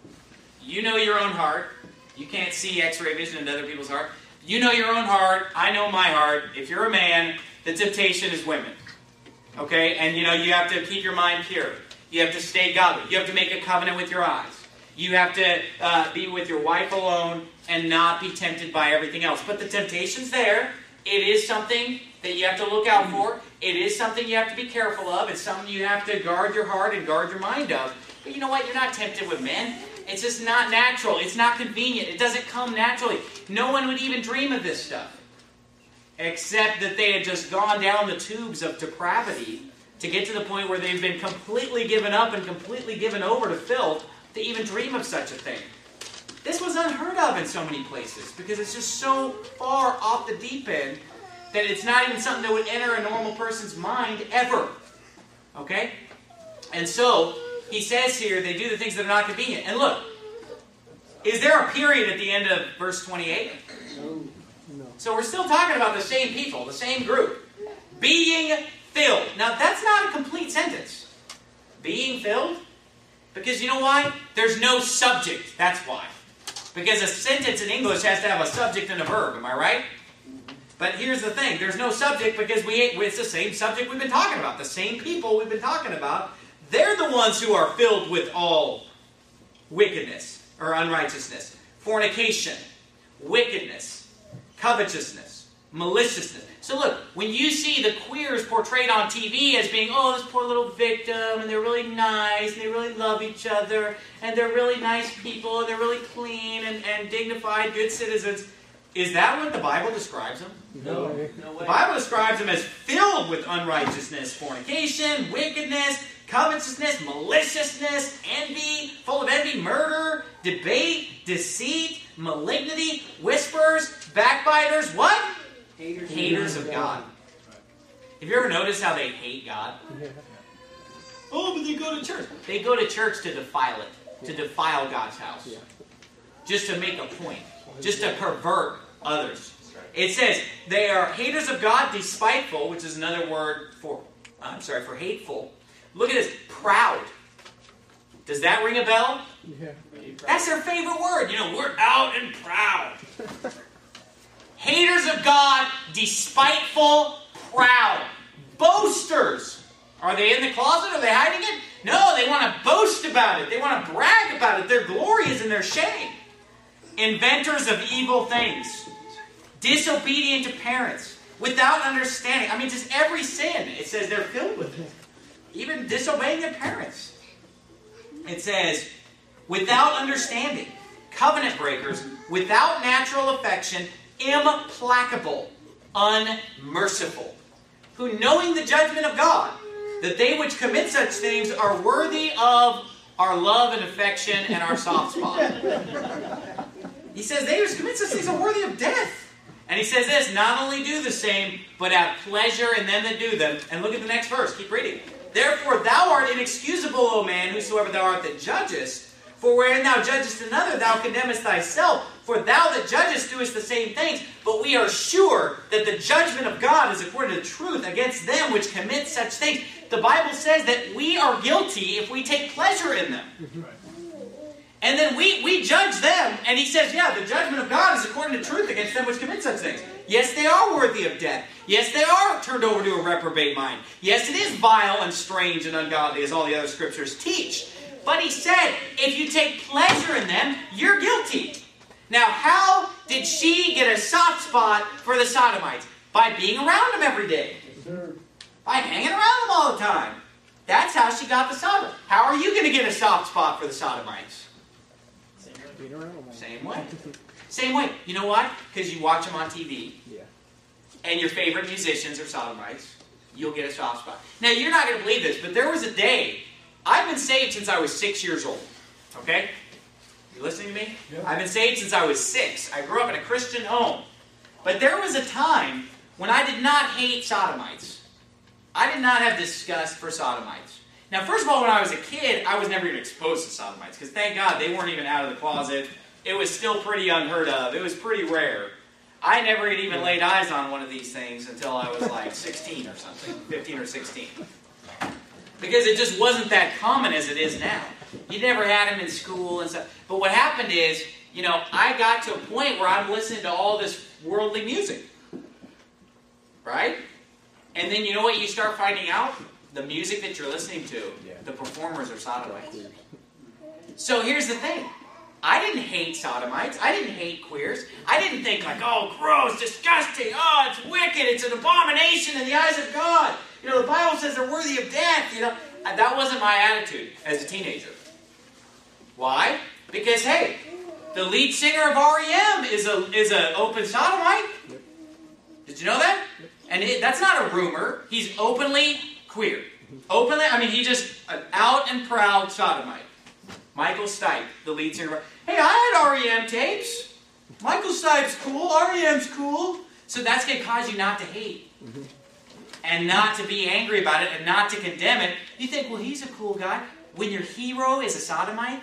A: You know your own heart. You can't see X-ray vision into other people's heart. You know your own heart. I know my heart. If you're a man, the temptation is women. Okay? And, you know, you have to keep your mind pure. You have to stay godly. You have to make a covenant with your eyes. You have to be with your wife alone and not be tempted by everything else. But the temptation's there. It is something that you have to look out for. It is something you have to be careful of. It's something you have to guard your heart and guard your mind of. But you know what? You're not tempted with men. It's just not natural. It's not convenient. It doesn't come naturally. No one would even dream of this stuff. Except that they had just gone down the tubes of depravity to get to the point where they've been completely given up and completely given over to filth to even dream of such a thing. This was unheard of in so many places because it's just so far off the deep end that it's not even something that would enter a normal person's mind ever. Okay? And so, he says here, they do the things that are not convenient. And look, is there a period at the end of verse 28? No. So we're still talking about the same people, the same group. Being filled. Now, that's not a complete sentence. Being filled? Because you know why? There's no subject. That's why. Because a sentence in English has to have a subject and a verb. Am I right? But here's the thing. There's no subject because it's the same subject we've been talking about. The same people we've been talking about. They're the ones who are filled with all wickedness or unrighteousness. Fornication. Wickedness. Covetousness. Maliciousness. So look, when you see the queers portrayed on TV as being, oh, this poor little victim, and they're really nice, and they really love each other, and they're really nice people, and they're really clean and dignified, good citizens, is that what the Bible describes them?
B: No. No way.
A: The Bible describes them as filled with unrighteousness, fornication, wickedness, covetousness, maliciousness, envy, full of envy, murder, debate, deceit, malignity, whisperers, backbiters, what? Haters of God. Have you ever noticed how they hate God?
B: Yeah.
A: Oh, but they go to church. They go to church to defile it, to defile God's house.
B: Yeah.
A: Just to make a point. Just to pervert others. It says, they are haters of God, despiteful, which is another word for hateful. Look at this, proud. Does that ring a bell?
B: Yeah.
A: That's their favorite word. You know, we're out and proud. Haters of God, despiteful, proud. Boasters. Are they in the closet? Are they hiding it? No, they want to boast about it. They want to brag about it. Their glory is in their shame. Inventors of evil things. Disobedient to parents. Without understanding. I mean, just every sin, it says they're filled with it. Even disobeying their parents. It says, without understanding. Covenant breakers. Without natural affection. Implacable. Unmerciful. Who, knowing the judgment of God, that they which commit such things are worthy of our love and affection and our soft spot. He says they which commit such things are worthy of death. And he says this, not only do the same, but have pleasure in them that do them. And look at the next verse. Keep reading. Therefore thou art inexcusable, O man, whosoever thou art that judgest. For wherein thou judgest another, thou condemnest thyself. For thou that judgest doest the same things. But we are sure that the judgment of God is according to truth against them which commit such things. The Bible says that we are guilty if we take pleasure in them. And then we judge them, and he says, yeah, the judgment of God is according to truth against them which commit such things. Yes, they are worthy of death. Yes, they are turned over to a reprobate mind. Yes, it is vile and strange and ungodly, as all the other scriptures teach. But he said, if you take pleasure in them, you're guilty. Now, how did she get a soft spot for the Sodomites? By being around them every day. By hanging around them all the time. That's how she got the Sodom. How are you going to get a soft spot for the Sodomites? Same way. Same way. You know why? Because you watch them on TV.
B: Yeah.
A: And your favorite musicians are sodomites. You'll get a soft spot. Now, you're not going to believe this, but there was a day. I've been saved since I was 6 years old. Okay? You listening to me?
B: Yeah.
A: I've been saved since I was 6. I grew up in a Christian home. But there was a time when I did not hate sodomites. I did not have disgust for sodomites. Now, first of all, when I was a kid, I was never even exposed to sodomites. Because thank God they weren't even out of the closet. It was still pretty unheard of. It was pretty rare. I never had even laid eyes on one of these things until I was like 16 or something. 15 or 16. Because it just wasn't that common as it is now. You never had them in school and stuff. But what happened is, you know, I got to a point where I'm listening to all this worldly music. Right? And then you know what you start finding out? The music that you're listening to, the performers are sodomites. So here's the thing. I didn't hate sodomites. I didn't hate queers. I didn't think like, oh, gross, disgusting, oh, it's wicked, it's an abomination in the eyes of God. You know, the Bible says they're worthy of death. You know, that wasn't my attitude as a teenager. Why? Because, hey, the lead singer of REM is an open sodomite. Did you know that? And that's not a rumor. He's openly queer. Openly, I mean, he's just an out and proud sodomite. Michael Stipe, the lead singer. Hey, I had REM tapes. Michael Stipe's cool. REM's cool. So that's going to cause you not to hate. And not to be angry about it and not to condemn it. You think, well, he's a cool guy. When your hero is a sodomite?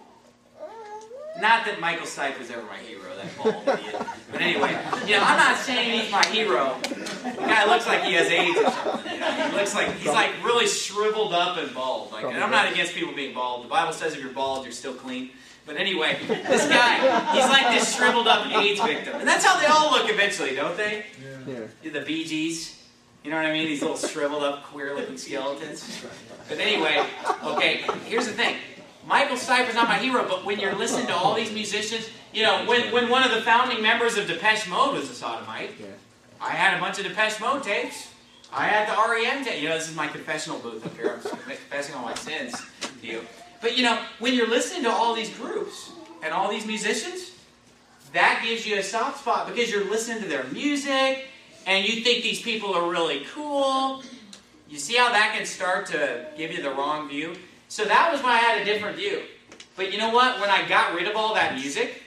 A: Not that Michael Stipe was ever my hero, that bald idiot. But anyway, you know, I'm not saying he's my hero. The guy looks like he has AIDS or something. You know? He looks like he's like really shriveled up and bald. Like, and I'm not against people being bald. The Bible says if you're bald, you're still clean. But anyway, this guy, he's like this shriveled up AIDS victim. And that's how they all look eventually, don't they? Yeah. The Bee Gees. You know what I mean? These little shriveled up, queer-looking skeletons. But anyway, okay, here's the thing. Michael Stipe is not my hero, but when you're listening to all these musicians, you know, when one of the founding members of Depeche Mode was a sodomite, I had a bunch of Depeche Mode tapes. I had the REM tape. You know, this is my confessional booth up here. I'm just confessing all my sins to you. But, you know, when you're listening to all these groups and all these musicians, that gives you a soft spot because you're listening to their music and you think these people are really cool. You see how that can start to give you the wrong view? So that was when I had a different view. But you know what? When I got rid of all that music,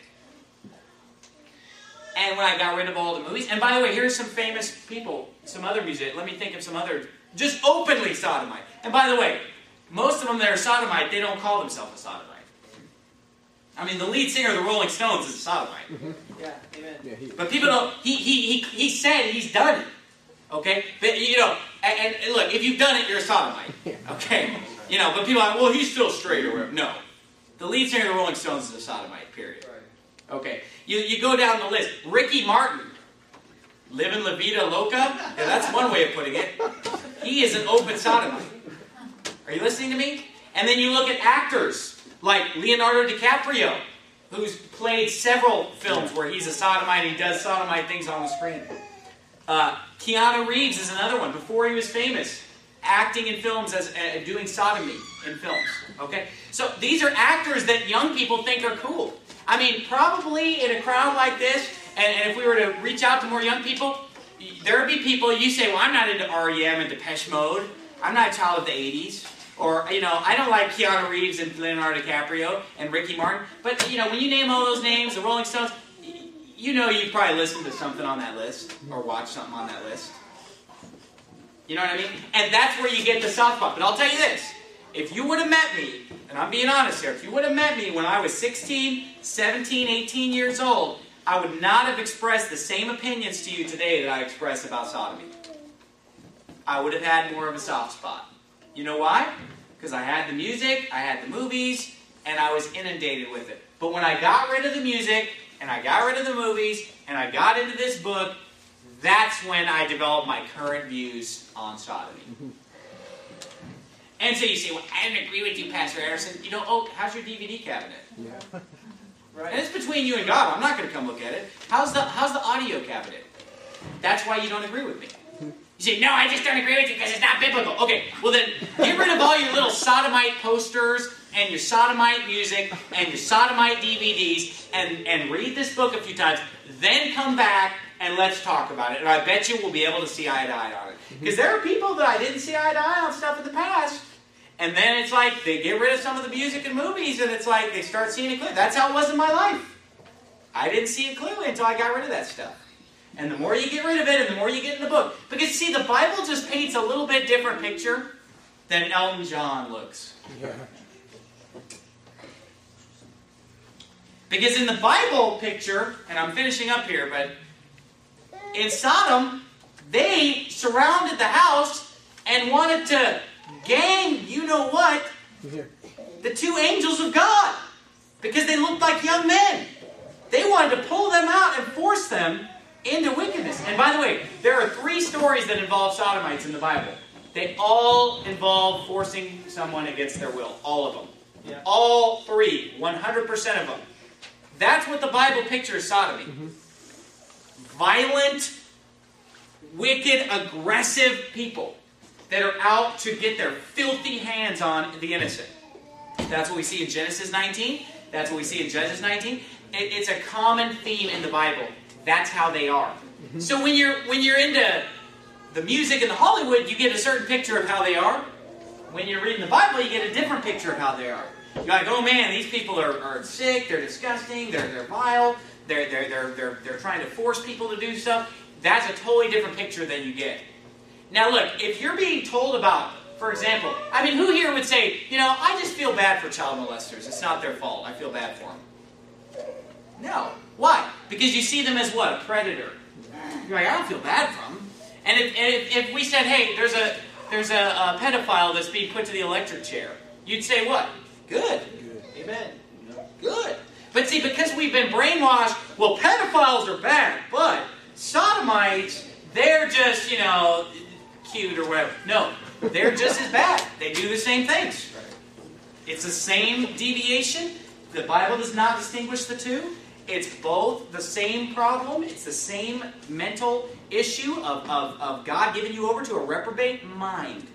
A: and when I got rid of all the movies, and by the way, here's some famous people, some other music. Let me think of some other, just openly sodomite. And by the way, most of them that are sodomite, they don't call themselves a sodomite. I mean, the lead singer of the Rolling Stones is a sodomite.
C: Yeah, amen. Yeah,
A: but people don't, he said he's done it. Okay? But, you know, and look, if you've done it, you're a sodomite. Okay? You know, but people are like, well, he's still straight or whatever. No. The lead singer of the Rolling Stones is a sodomite, period. Right. Okay. You go down the list. Ricky Martin, living La Vida Loca. Yeah, that's one way of putting it. He is an open sodomite. Are you listening to me? And then you look at actors like Leonardo DiCaprio, who's played several films where he's a sodomite and he does sodomite things on the screen. Keanu Reeves is another one. Before he was famous, acting in films as doing sodomy in films. Okay, so these are actors that young people think are cool. I mean, probably in a crowd like this, and if we were to reach out to more young people, there would be people. You say, "Well, I'm not into REM and Depeche Mode. I'm not a child of the '80s." Or, you know, I don't like Keanu Reeves and Leonardo DiCaprio and Ricky Martin. But, you know, when you name all those names, the Rolling Stones, you know you've probably listened to something on that list or watched something on that list. You know what I mean? And that's where you get the soft spot. But I'll tell you this. If you would have met me, and I'm being honest here, if you would have met me when I was 16, 17, 18 years old, I would not have expressed the same opinions to you today that I express about sodomy. I would have had more of a soft spot. You know why? Because I had the music, I had the movies, and I was inundated with it. But when I got rid of the music, and I got rid of the movies, and I got into this book, that's when I developed my current views on sodomy. And so you say, well, I don't agree with you, Pastor Harrison. You know, oh, how's your DVD cabinet?
B: Yeah.
A: Right. And it's between you and God. I'm not going to come look at it. How's the audio cabinet? That's why you don't agree with me. You say, no, I just don't agree with you because it's not biblical. Okay, well then, get rid of all your little sodomite posters and your sodomite music and your sodomite DVDs and read this book a few times. Then come back and let's talk about it. And I bet you we'll be able to see eye to eye on it. Because there are people that I didn't see eye to eye on stuff in the past. And then it's like they get rid of some of the music and movies and it's like they start seeing it clearly. That's how it was in my life. I didn't see it clearly until I got rid of that stuff. And the more you get rid of it and the more you get in the book. Because see, the Bible just paints a little bit different picture than Elton John looks.
B: Yeah.
A: Because in the Bible picture, and I'm finishing up here, but in Sodom, they surrounded the house and wanted to gang, you know what, the two angels of God. Because they looked like young men. They wanted to pull them out and force them into wickedness. And by the way, there are 3 stories that involve sodomites in the Bible. They all involve forcing someone against their will. All of them. Yeah. All 3. 100% of them. That's what the Bible pictures sodomy. Violent, wicked, aggressive people that are out to get their filthy hands on the innocent. That's what we see in Genesis 19. That's what we see in Judges 19. It's a common theme in the Bible. That's how they are. So when you're into the music and the Hollywood, you get a certain picture of how they are. When you're reading the Bible, you get a different picture of how they are. You're like, oh man, these people are sick, they're disgusting, they're vile, they're trying to force people to do stuff. That's a totally different picture than you get. Now look, if you're being told about, for example, I mean, who here would say, you know, I just feel bad for child molesters. It's not their fault. I feel bad for them. No. Why? Because you see them as what? A predator. You're like, I don't feel bad for them. And if we said, hey, there's a pedophile that's being put to the electric chair, you'd say what? Good. Amen. Good. But see, because we've been brainwashed, well, pedophiles are bad, but sodomites, they're just, you know, cute or whatever. No, they're just as bad. They do the same things. It's the same deviation. The Bible does not distinguish the two. It's both the same problem. It's the same mental issue of God giving you over to a reprobate mind.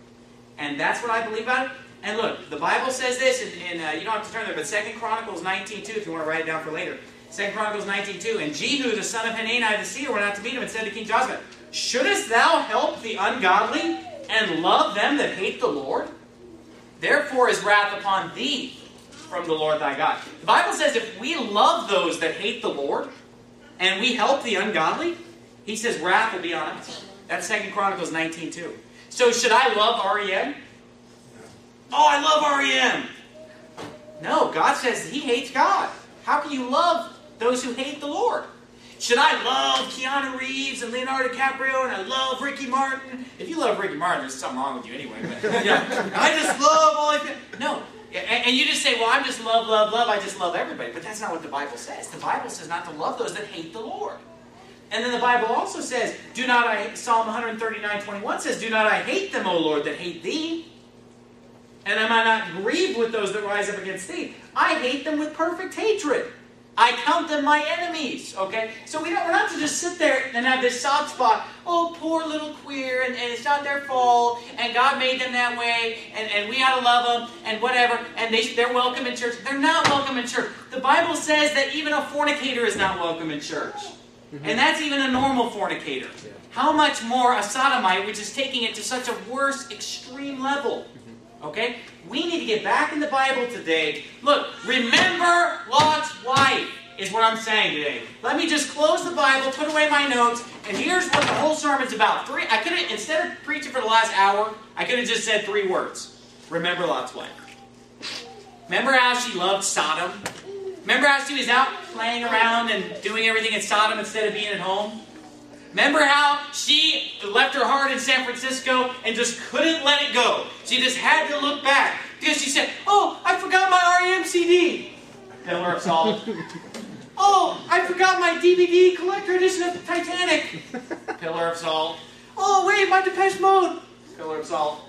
A: And that's what I believe about it. And look, the Bible says this, in you don't have to turn there, but 2 Chronicles 19:2, if you want to write it down for later. 2 Chronicles 19:2, and Jehu, the son of Hanani the seer, went out to meet him and said to King Joshua, shouldest thou help the ungodly and love them that hate the Lord? Therefore is wrath upon thee from the Lord thy God. The Bible says if we love those that hate the Lord, and we help the ungodly, he says wrath will be on us. That's 2 Chronicles 19:2. So should I love REM? Oh, I love REM. No, God says he hates God. How can you love those who hate the Lord? Should I love Keanu Reeves and Leonardo DiCaprio and I love Ricky Martin? If you love Ricky Martin, there's something wrong with you anyway. But, yeah, I just love all of it. No. And you just say, well, I'm just love, I just love everybody. But that's not what the Bible says. The Bible says not to love those that hate the Lord. And then the Bible also says, Psalm 139:21 says, do not I hate them, O Lord, that hate thee. And am I not grieved with those that rise up against thee? I hate them with perfect hatred. I count them my enemies. Okay? So we're not to just sit there and have this soft spot. Oh, poor little queer, and it's not their fault, and God made them that way, and we ought to love them, and whatever, and they're welcome in church. They're not welcome in church. The Bible says that even a fornicator is not welcome in church. And that's even a normal fornicator. Yeah. How much more a sodomite, which is taking it to such a worse, extreme level. Okay? We need to get back in the Bible today. Look, remember Lot's wife is what I'm saying today. Let me just close the Bible, put away my notes, and here's what the whole sermon's about. I could have, instead of preaching for the last hour, I could have just said 3 words. Remember Lot's wife. Remember how she loved Sodom? Remember how she was out playing around and doing everything in Sodom instead of being at home? Remember how she left her heart in San Francisco and just couldn't let it go? She just had to look back. Because she said, oh, I forgot my REM CD. Pillar of Salt. Oh, I forgot my DVD collector edition of Titanic. Pillar of Salt. Oh, wait, my Depeche Mode. Pillar of Salt.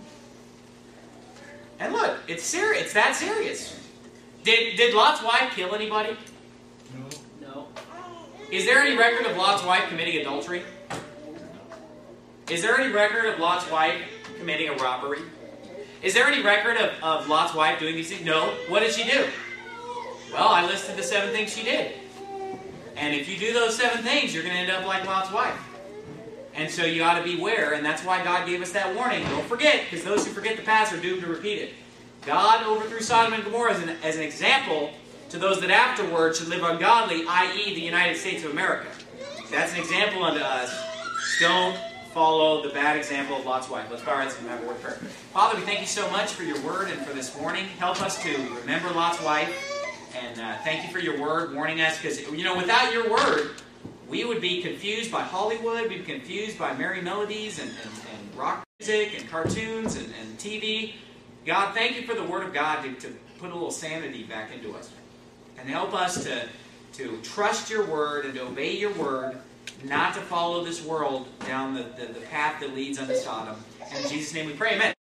A: And look, it's serious. It's that serious. Did Lot's wife kill anybody? No. Is there any record of Lot's wife committing adultery? Is there any record of Lot's wife committing a robbery? Is there any record of Lot's wife doing these things? No. What did she do? Well, I listed the 7 things she did. And if you do those 7 things, you're going to end up like Lot's wife. And so you ought to beware, and that's why God gave us that warning. Don't forget, because those who forget the past are doomed to repeat it. God overthrew Sodom and Gomorrah as an example to those that afterward should live ungodly, i.e. the United States of America. That's an example unto us. Don't follow the bad example of Lot's wife. Let's bow our heads and have a word of prayer. Father, we thank you so much for your word and for this morning. Help us to remember Lot's wife. And thank you for your word warning us. Because, without your word, we would be confused by Hollywood. We'd be confused by merry melodies and rock music and cartoons and TV. God, thank you for the word of God to put a little sanity back into us. And help us to trust your word and to obey your word, not to follow this world down the path that leads unto Sodom. And in Jesus' name we pray, amen.